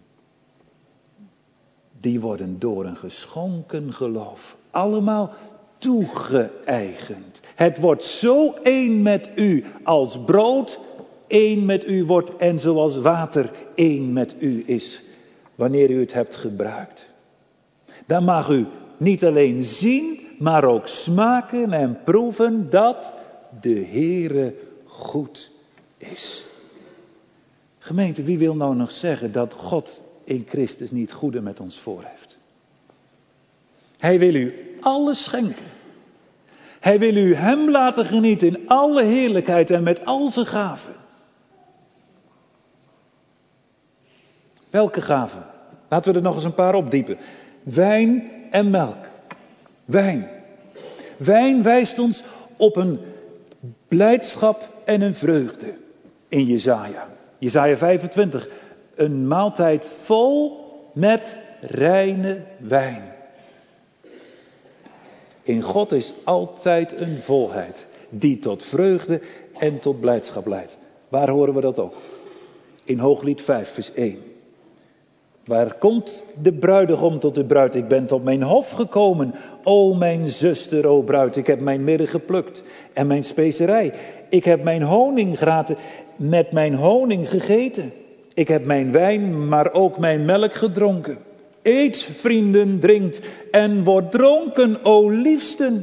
Die worden door een geschonken geloof allemaal toegeëigend. Het wordt zo één met u als brood één met u wordt en zoals water één met u is wanneer u het hebt gebruikt. Dan mag u niet alleen zien, maar ook smaken en proeven dat de Heere goed is. Gemeente, wie wil nou nog zeggen dat God in Christus niet goede met ons voor heeft? Hij wil u alles schenken. Hij wil u hem laten genieten in alle heerlijkheid en met al zijn gaven. Welke gaven? Laten we er nog eens een paar opdiepen. Wijn en melk. Wijn. Wijn wijst ons op een blijdschap en een vreugde in Jesaja. Jesaja 25. Een maaltijd vol met reine wijn. In God is altijd een volheid die tot vreugde en tot blijdschap leidt. Waar horen we dat ook? In Hooglied 5 vers 1. Waar komt de bruidegom tot de bruid? Ik ben tot mijn hof gekomen. O mijn zuster, o bruid. Ik heb mijn mirre geplukt en mijn specerij. Ik heb mijn honingraten met mijn honing gegeten. Ik heb mijn wijn, maar ook mijn melk gedronken. Eet, vrienden, drinkt en wordt dronken, o liefsten.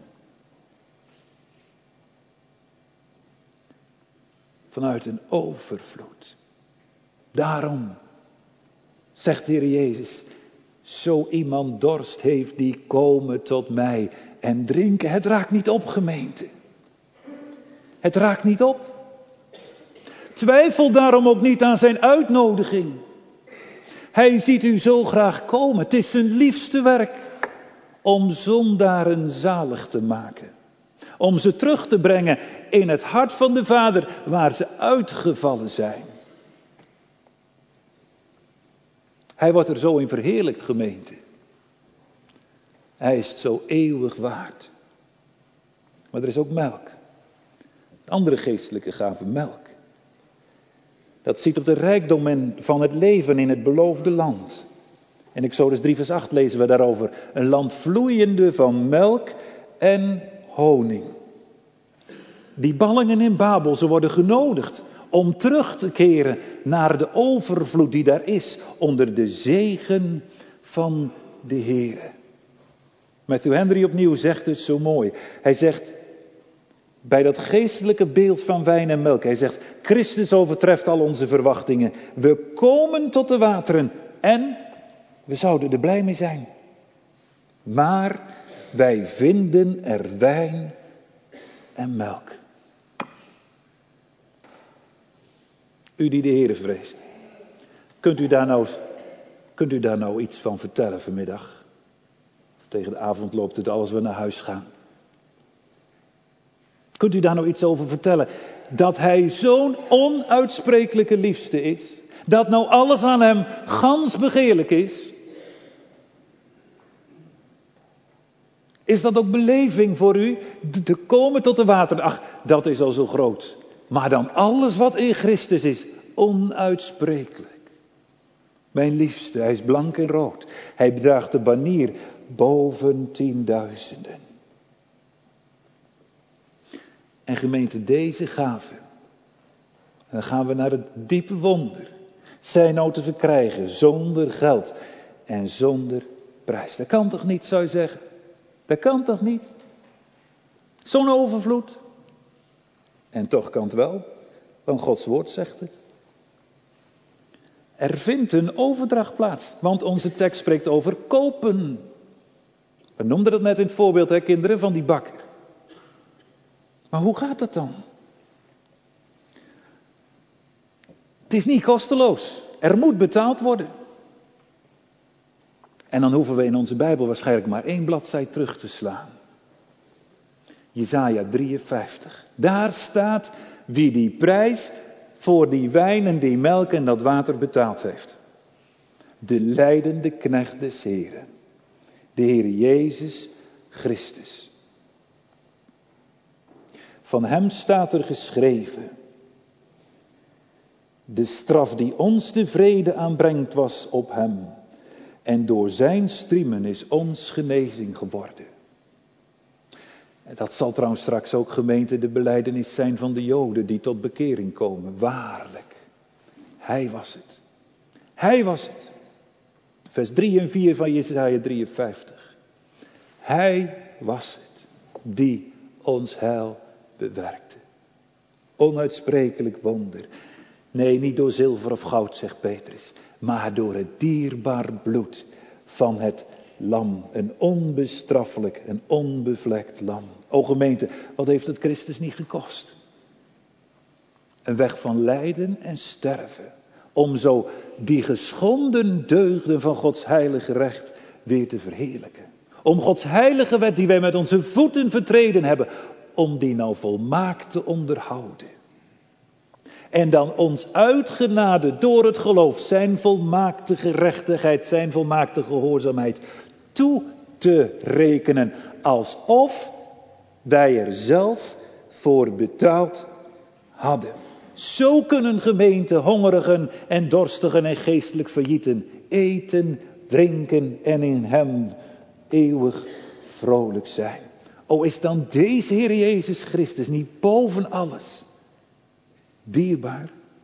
Vanuit een overvloed. Daarom zegt de Heer Jezus, zo iemand dorst heeft, die komen tot mij en drinken. Het raakt niet op, gemeente. Het raakt niet op. Twijfel daarom ook niet aan zijn uitnodiging. Hij ziet u zo graag komen. Het is zijn liefste werk om zondaren zalig te maken. Om ze terug te brengen in het hart van de Vader waar ze uitgevallen zijn. Hij wordt er zo in verheerlijkt, gemeente. Hij is het zo eeuwig waard. Maar er is ook melk. Andere geestelijke gave, melk. Dat ziet op de rijkdom van het leven in het beloofde land. In Exodus 3 vers 8 lezen we daarover. Een land vloeiende van melk en honing. Die ballingen in Babel, ze worden genodigd om terug te keren naar de overvloed die daar is onder de zegen van de Heere. Matthew Henry opnieuw zegt het zo mooi. Hij zegt bij dat geestelijke beeld van wijn en melk. Hij zegt, Christus overtreft al onze verwachtingen. We komen tot de wateren en we zouden er blij mee zijn. Maar wij vinden er wijn en melk. U die de Heere vreest. Kunt u daar nou iets van vertellen vanmiddag? Tegen de avond loopt het al als we naar huis gaan. Kunt u daar nou iets over vertellen? Dat hij zo'n onuitsprekelijke liefste is. Dat nou alles aan hem gans begeerlijk is. Is dat ook beleving voor u? Te komen tot de wateren. Ach, dat is al zo groot. Maar dan alles wat in Christus is. Onuitsprekelijk. Mijn liefste, hij is blank en rood. Hij draagt de banier boven 10.000. En gemeente, deze gave. En dan gaan we naar het diepe wonder. Zijn nou te verkrijgen zonder geld en zonder prijs. Dat kan toch niet, zou je zeggen? Dat kan toch niet? Zo'n overvloed. En toch kan het wel, want Gods woord zegt het. Er vindt een overdracht plaats, want onze tekst spreekt over kopen. We noemden dat net in het voorbeeld, hè, kinderen, van die bakker. Maar hoe gaat dat dan? Het is niet kosteloos. Er moet betaald worden. En dan hoeven we in onze Bijbel waarschijnlijk maar 1 bladzijde terug te slaan. Jesaja 53. Daar staat wie die prijs voor die wijn en die melk en dat water betaald heeft. De lijdende knecht des Heren. De Heer Jezus Christus. Van hem staat er geschreven. De straf die ons de vrede aanbrengt was op hem. En door zijn striemen is ons genezing geworden. Dat zal trouwens straks ook gemeente de belijdenis zijn van de Joden die tot bekering komen. Waarlijk, hij was het. Hij was het. Vers 3 en 4 van Jesaja 53. Hij was het die ons heil bewerkte. Onuitsprekelijk wonder. Nee, niet door zilver of goud, zegt Petrus, maar door het dierbaar bloed van het lam. Een onbestraffelijk, een onbevlekt lam. O gemeente, wat heeft het Christus niet gekost? Een weg van lijden en sterven. Om zo die geschonden deugden van Gods heilige recht weer te verheerlijken. Om Gods heilige wet die wij met onze voeten vertreden hebben, om die nou volmaakt te onderhouden. En dan ons uitgenade door het geloof zijn volmaakte gerechtigheid, zijn volmaakte gehoorzaamheid toe te rekenen. Alsof wij er zelf voor betaald hadden. Zo kunnen gemeenten, hongerigen en dorstigen en geestelijk faillieten eten, drinken en in hem eeuwig vrolijk zijn. O, is dan deze Heer Jezus Christus niet boven alles dierbaar?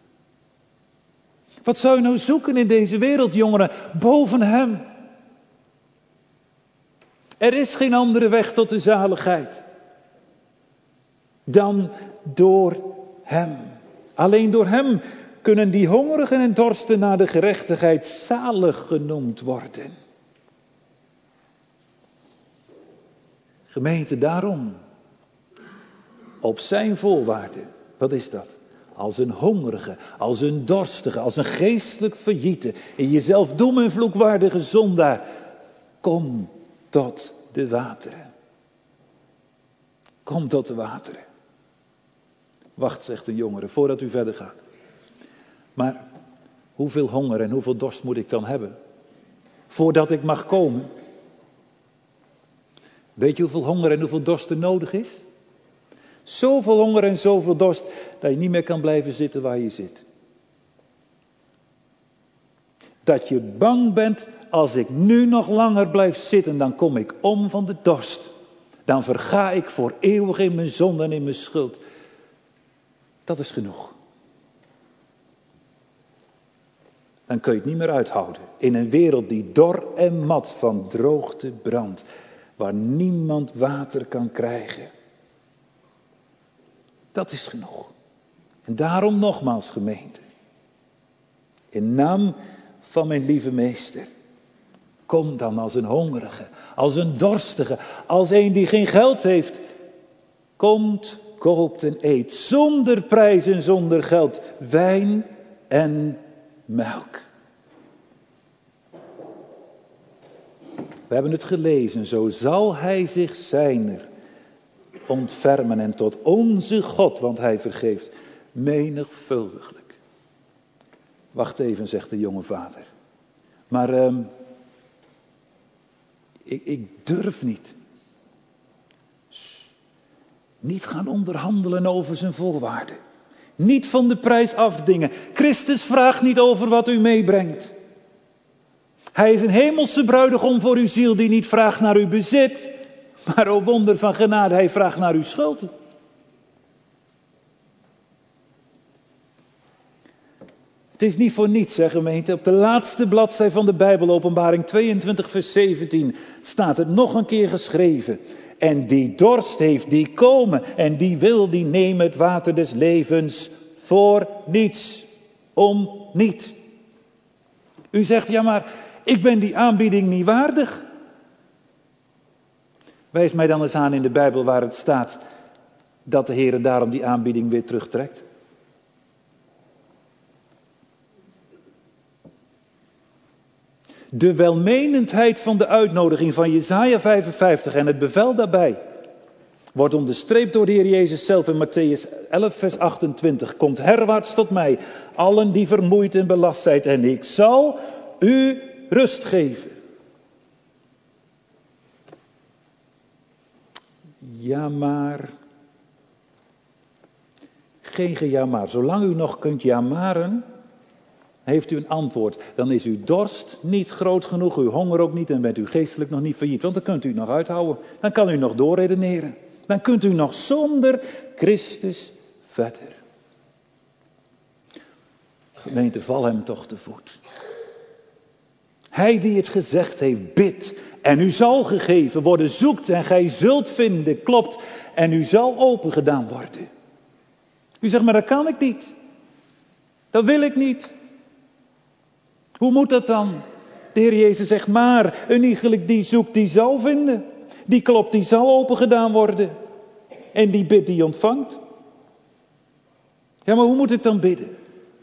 Wat zou je nou zoeken in deze wereld, jongeren, boven hem? Er is geen andere weg tot de zaligheid dan door hem. Alleen door hem kunnen die hongerigen en dorsten naar de gerechtigheid zalig genoemd worden. Gemeente, daarom. Op zijn voorwaarden. Wat is dat? Als een hongerige, als een dorstige, als een geestelijk failliete, in jezelf dom en vloekwaardige zondaar. Kom tot de wateren. Kom tot de wateren. Wacht, zegt een jongere, voordat u verder gaat. Maar hoeveel honger en hoeveel dorst moet ik dan hebben? Voordat ik mag komen? Weet je hoeveel honger en hoeveel dorst er nodig is? Zoveel honger en zoveel dorst dat je niet meer kan blijven zitten waar je zit. Dat je bang bent, als ik nu nog langer blijf zitten, dan kom ik om van de dorst. Dan verga ik voor eeuwig in mijn zonde en in mijn schuld. Dat is genoeg. Dan kun je het niet meer uithouden. In een wereld die dor en mat van droogte brandt. Waar niemand water kan krijgen. Dat is genoeg. En daarom nogmaals, gemeente. In naam van mijn lieve meester. Kom dan als een hongerige, als een dorstige, als een die geen geld heeft. Komt, koopt en eet zonder prijs en zonder geld wijn en melk. We hebben het gelezen, zo zal hij zich zijner ontfermen en tot onze God, want hij vergeeft menigvuldiglijk. Wacht even, zegt de jonge vader. Maar ik durf niet. Niet gaan onderhandelen over zijn voorwaarden. Niet van de prijs afdingen. Christus vraagt niet over wat u meebrengt. Hij is een hemelse bruidegom voor uw ziel die niet vraagt naar uw bezit. Maar o wonder van genade, hij vraagt naar uw schuld. Het is niet voor niets, hè gemeente. Op de laatste bladzij van de Bijbel, Openbaring 22 vers 17, staat het nog een keer geschreven. En die dorst heeft, die komen. En die wil, die nemen het water des levens voor niets. Om niet. U zegt, ja maar, ik ben die aanbieding niet waardig. Wijs mij dan eens aan in de Bijbel waar het staat dat de Heer daarom die aanbieding weer terugtrekt. De welmenendheid van de uitnodiging van Jesaja 55 en het bevel daarbij wordt onderstreept door de Heer Jezus zelf in Mattheüs 11 vers 28. Komt herwaarts tot mij, allen die vermoeid en belast zijn, en ik zal u rust geven. Ja maar, geen gejammer. Zolang u nog kunt jammeren, heeft u een antwoord. Dan is uw dorst niet groot genoeg, uw honger ook niet en bent u geestelijk nog niet failliet. Want dan kunt u het nog uithouden. Dan kan u nog doorredeneren. Dan kunt u nog zonder Christus verder. Gemeente, val hem toch te voet. Hij die het gezegd heeft, bidt en u zal gegeven worden. Zoekt en gij zult vinden, klopt en u zal opengedaan worden. U zegt, maar dat kan ik niet. Dat wil ik niet. Hoe moet dat dan? De Heer Jezus zegt, maar een iegelijk die zoekt, die zal vinden. Die klopt, die zal opengedaan worden. En die bidt, die ontvangt. Ja, maar hoe moet ik dan bidden?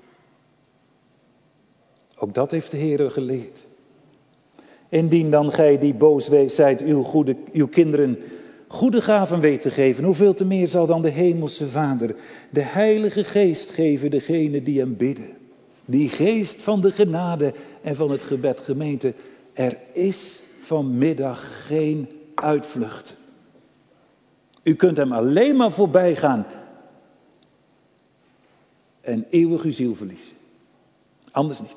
Ook dat heeft de Heer geleerd. Indien dan gij die boos zijt, uw kinderen goede gaven weet te geven, hoeveel te meer zal dan de hemelse Vader de Heilige Geest geven degene die hem bidden. Die geest van de genade en van het gebed, gemeente, er is vanmiddag geen uitvlucht. U kunt hem alleen maar voorbij gaan en eeuwig uw ziel verliezen. Anders niet.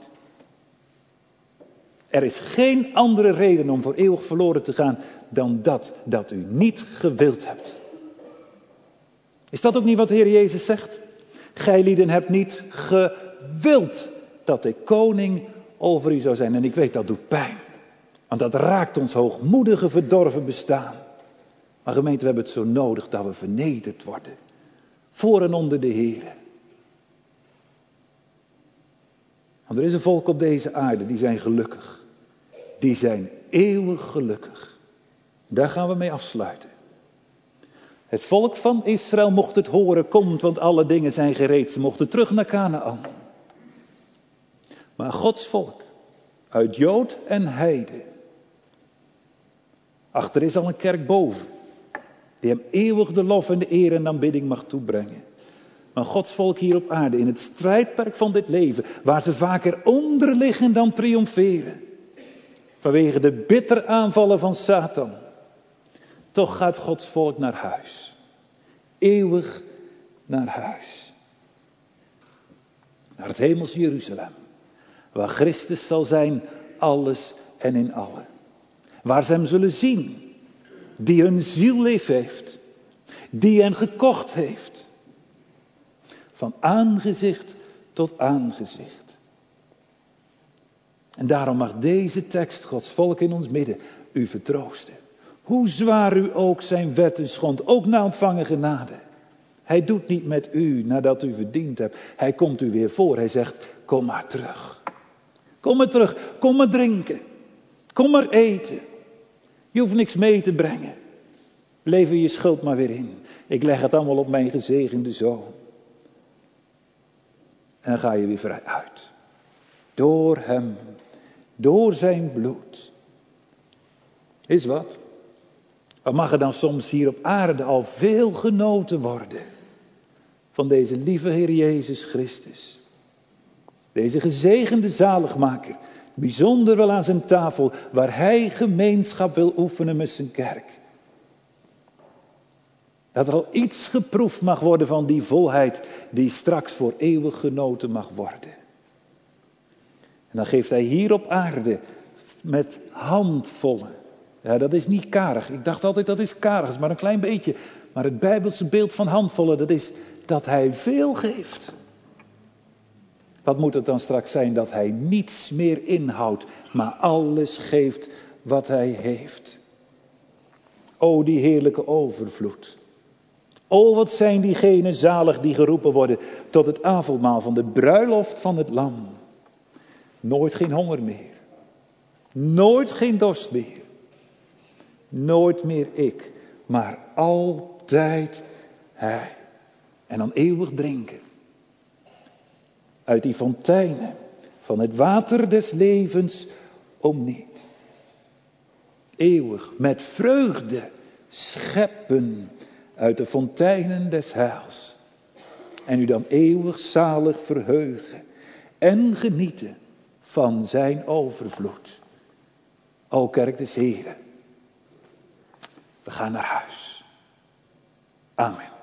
Er is geen andere reden om voor eeuwig verloren te gaan dan dat u niet gewild hebt. Is dat ook niet wat de Heer Jezus zegt? Gijlieden hebt niet gewild dat ik koning over u zou zijn. En ik weet dat doet pijn. Want dat raakt ons hoogmoedige verdorven bestaan. Maar gemeente, we hebben het zo nodig dat we vernederd worden. Voor en onder de Heer. Want er is een volk op deze aarde, die zijn gelukkig. Die zijn eeuwig gelukkig. Daar gaan we mee afsluiten. Het volk van Israël mocht het horen, komt, want alle dingen zijn gereed. Ze mochten terug naar Kanaän. Maar Gods volk, uit Jood en Heide. Achter is al een kerk boven. Die hem eeuwig de lof en de eer en aanbidding mag toebrengen. Maar Gods volk hier op aarde, in het strijdperk van dit leven, waar ze vaker onder liggen dan triomferen. Vanwege de bittere aanvallen van Satan. Toch gaat Gods volk naar huis. Eeuwig naar huis. Naar het hemels Jeruzalem. Waar Christus zal zijn, alles en in allen. Waar ze hem zullen zien. Die hun ziel lief heeft. Die hen gekocht heeft. Van aangezicht tot aangezicht. En daarom mag deze tekst, Gods volk in ons midden, u vertroosten. Hoe zwaar u ook zijn wetten schondt, ook na ontvangen genade. Hij doet niet met u nadat u verdiend hebt. Hij komt u weer voor. Hij zegt, kom maar terug. Kom maar terug, kom maar drinken. Kom maar eten. Je hoeft niks mee te brengen. Lever je schuld maar weer in. Ik leg het allemaal op mijn gezegende zoon. En dan ga je weer vrij uit. Door hem. Door zijn bloed. Is wat? Wat mag er dan soms hier op aarde al veel genoten worden. Van deze lieve Heer Jezus Christus. Deze gezegende zaligmaker. Bijzonder wel aan zijn tafel. Waar hij gemeenschap wil oefenen met zijn kerk. Dat er al iets geproefd mag worden van die volheid. Die straks voor eeuwig genoten mag worden. En dan geeft hij hier op aarde met handvollen. Ja, dat is niet karig. Ik dacht altijd dat is karig, dat is maar een klein beetje. Maar het Bijbelse beeld van handvollen, dat is dat hij veel geeft. Wat moet het dan straks zijn? Dat hij niets meer inhoudt, maar alles geeft wat hij heeft. O, die heerlijke overvloed. O, wat zijn diegenen zalig die geroepen worden tot het avondmaal van de bruiloft van het Lam. Nooit geen honger meer. Nooit geen dorst meer. Nooit meer ik, maar altijd hij. En dan eeuwig drinken. Uit die fonteinen van het water des levens om niet. Eeuwig met vreugde scheppen uit de fonteinen des heils. En u dan eeuwig zalig verheugen en genieten van zijn overvloed. O kerk des Heren. We gaan naar huis. Amen.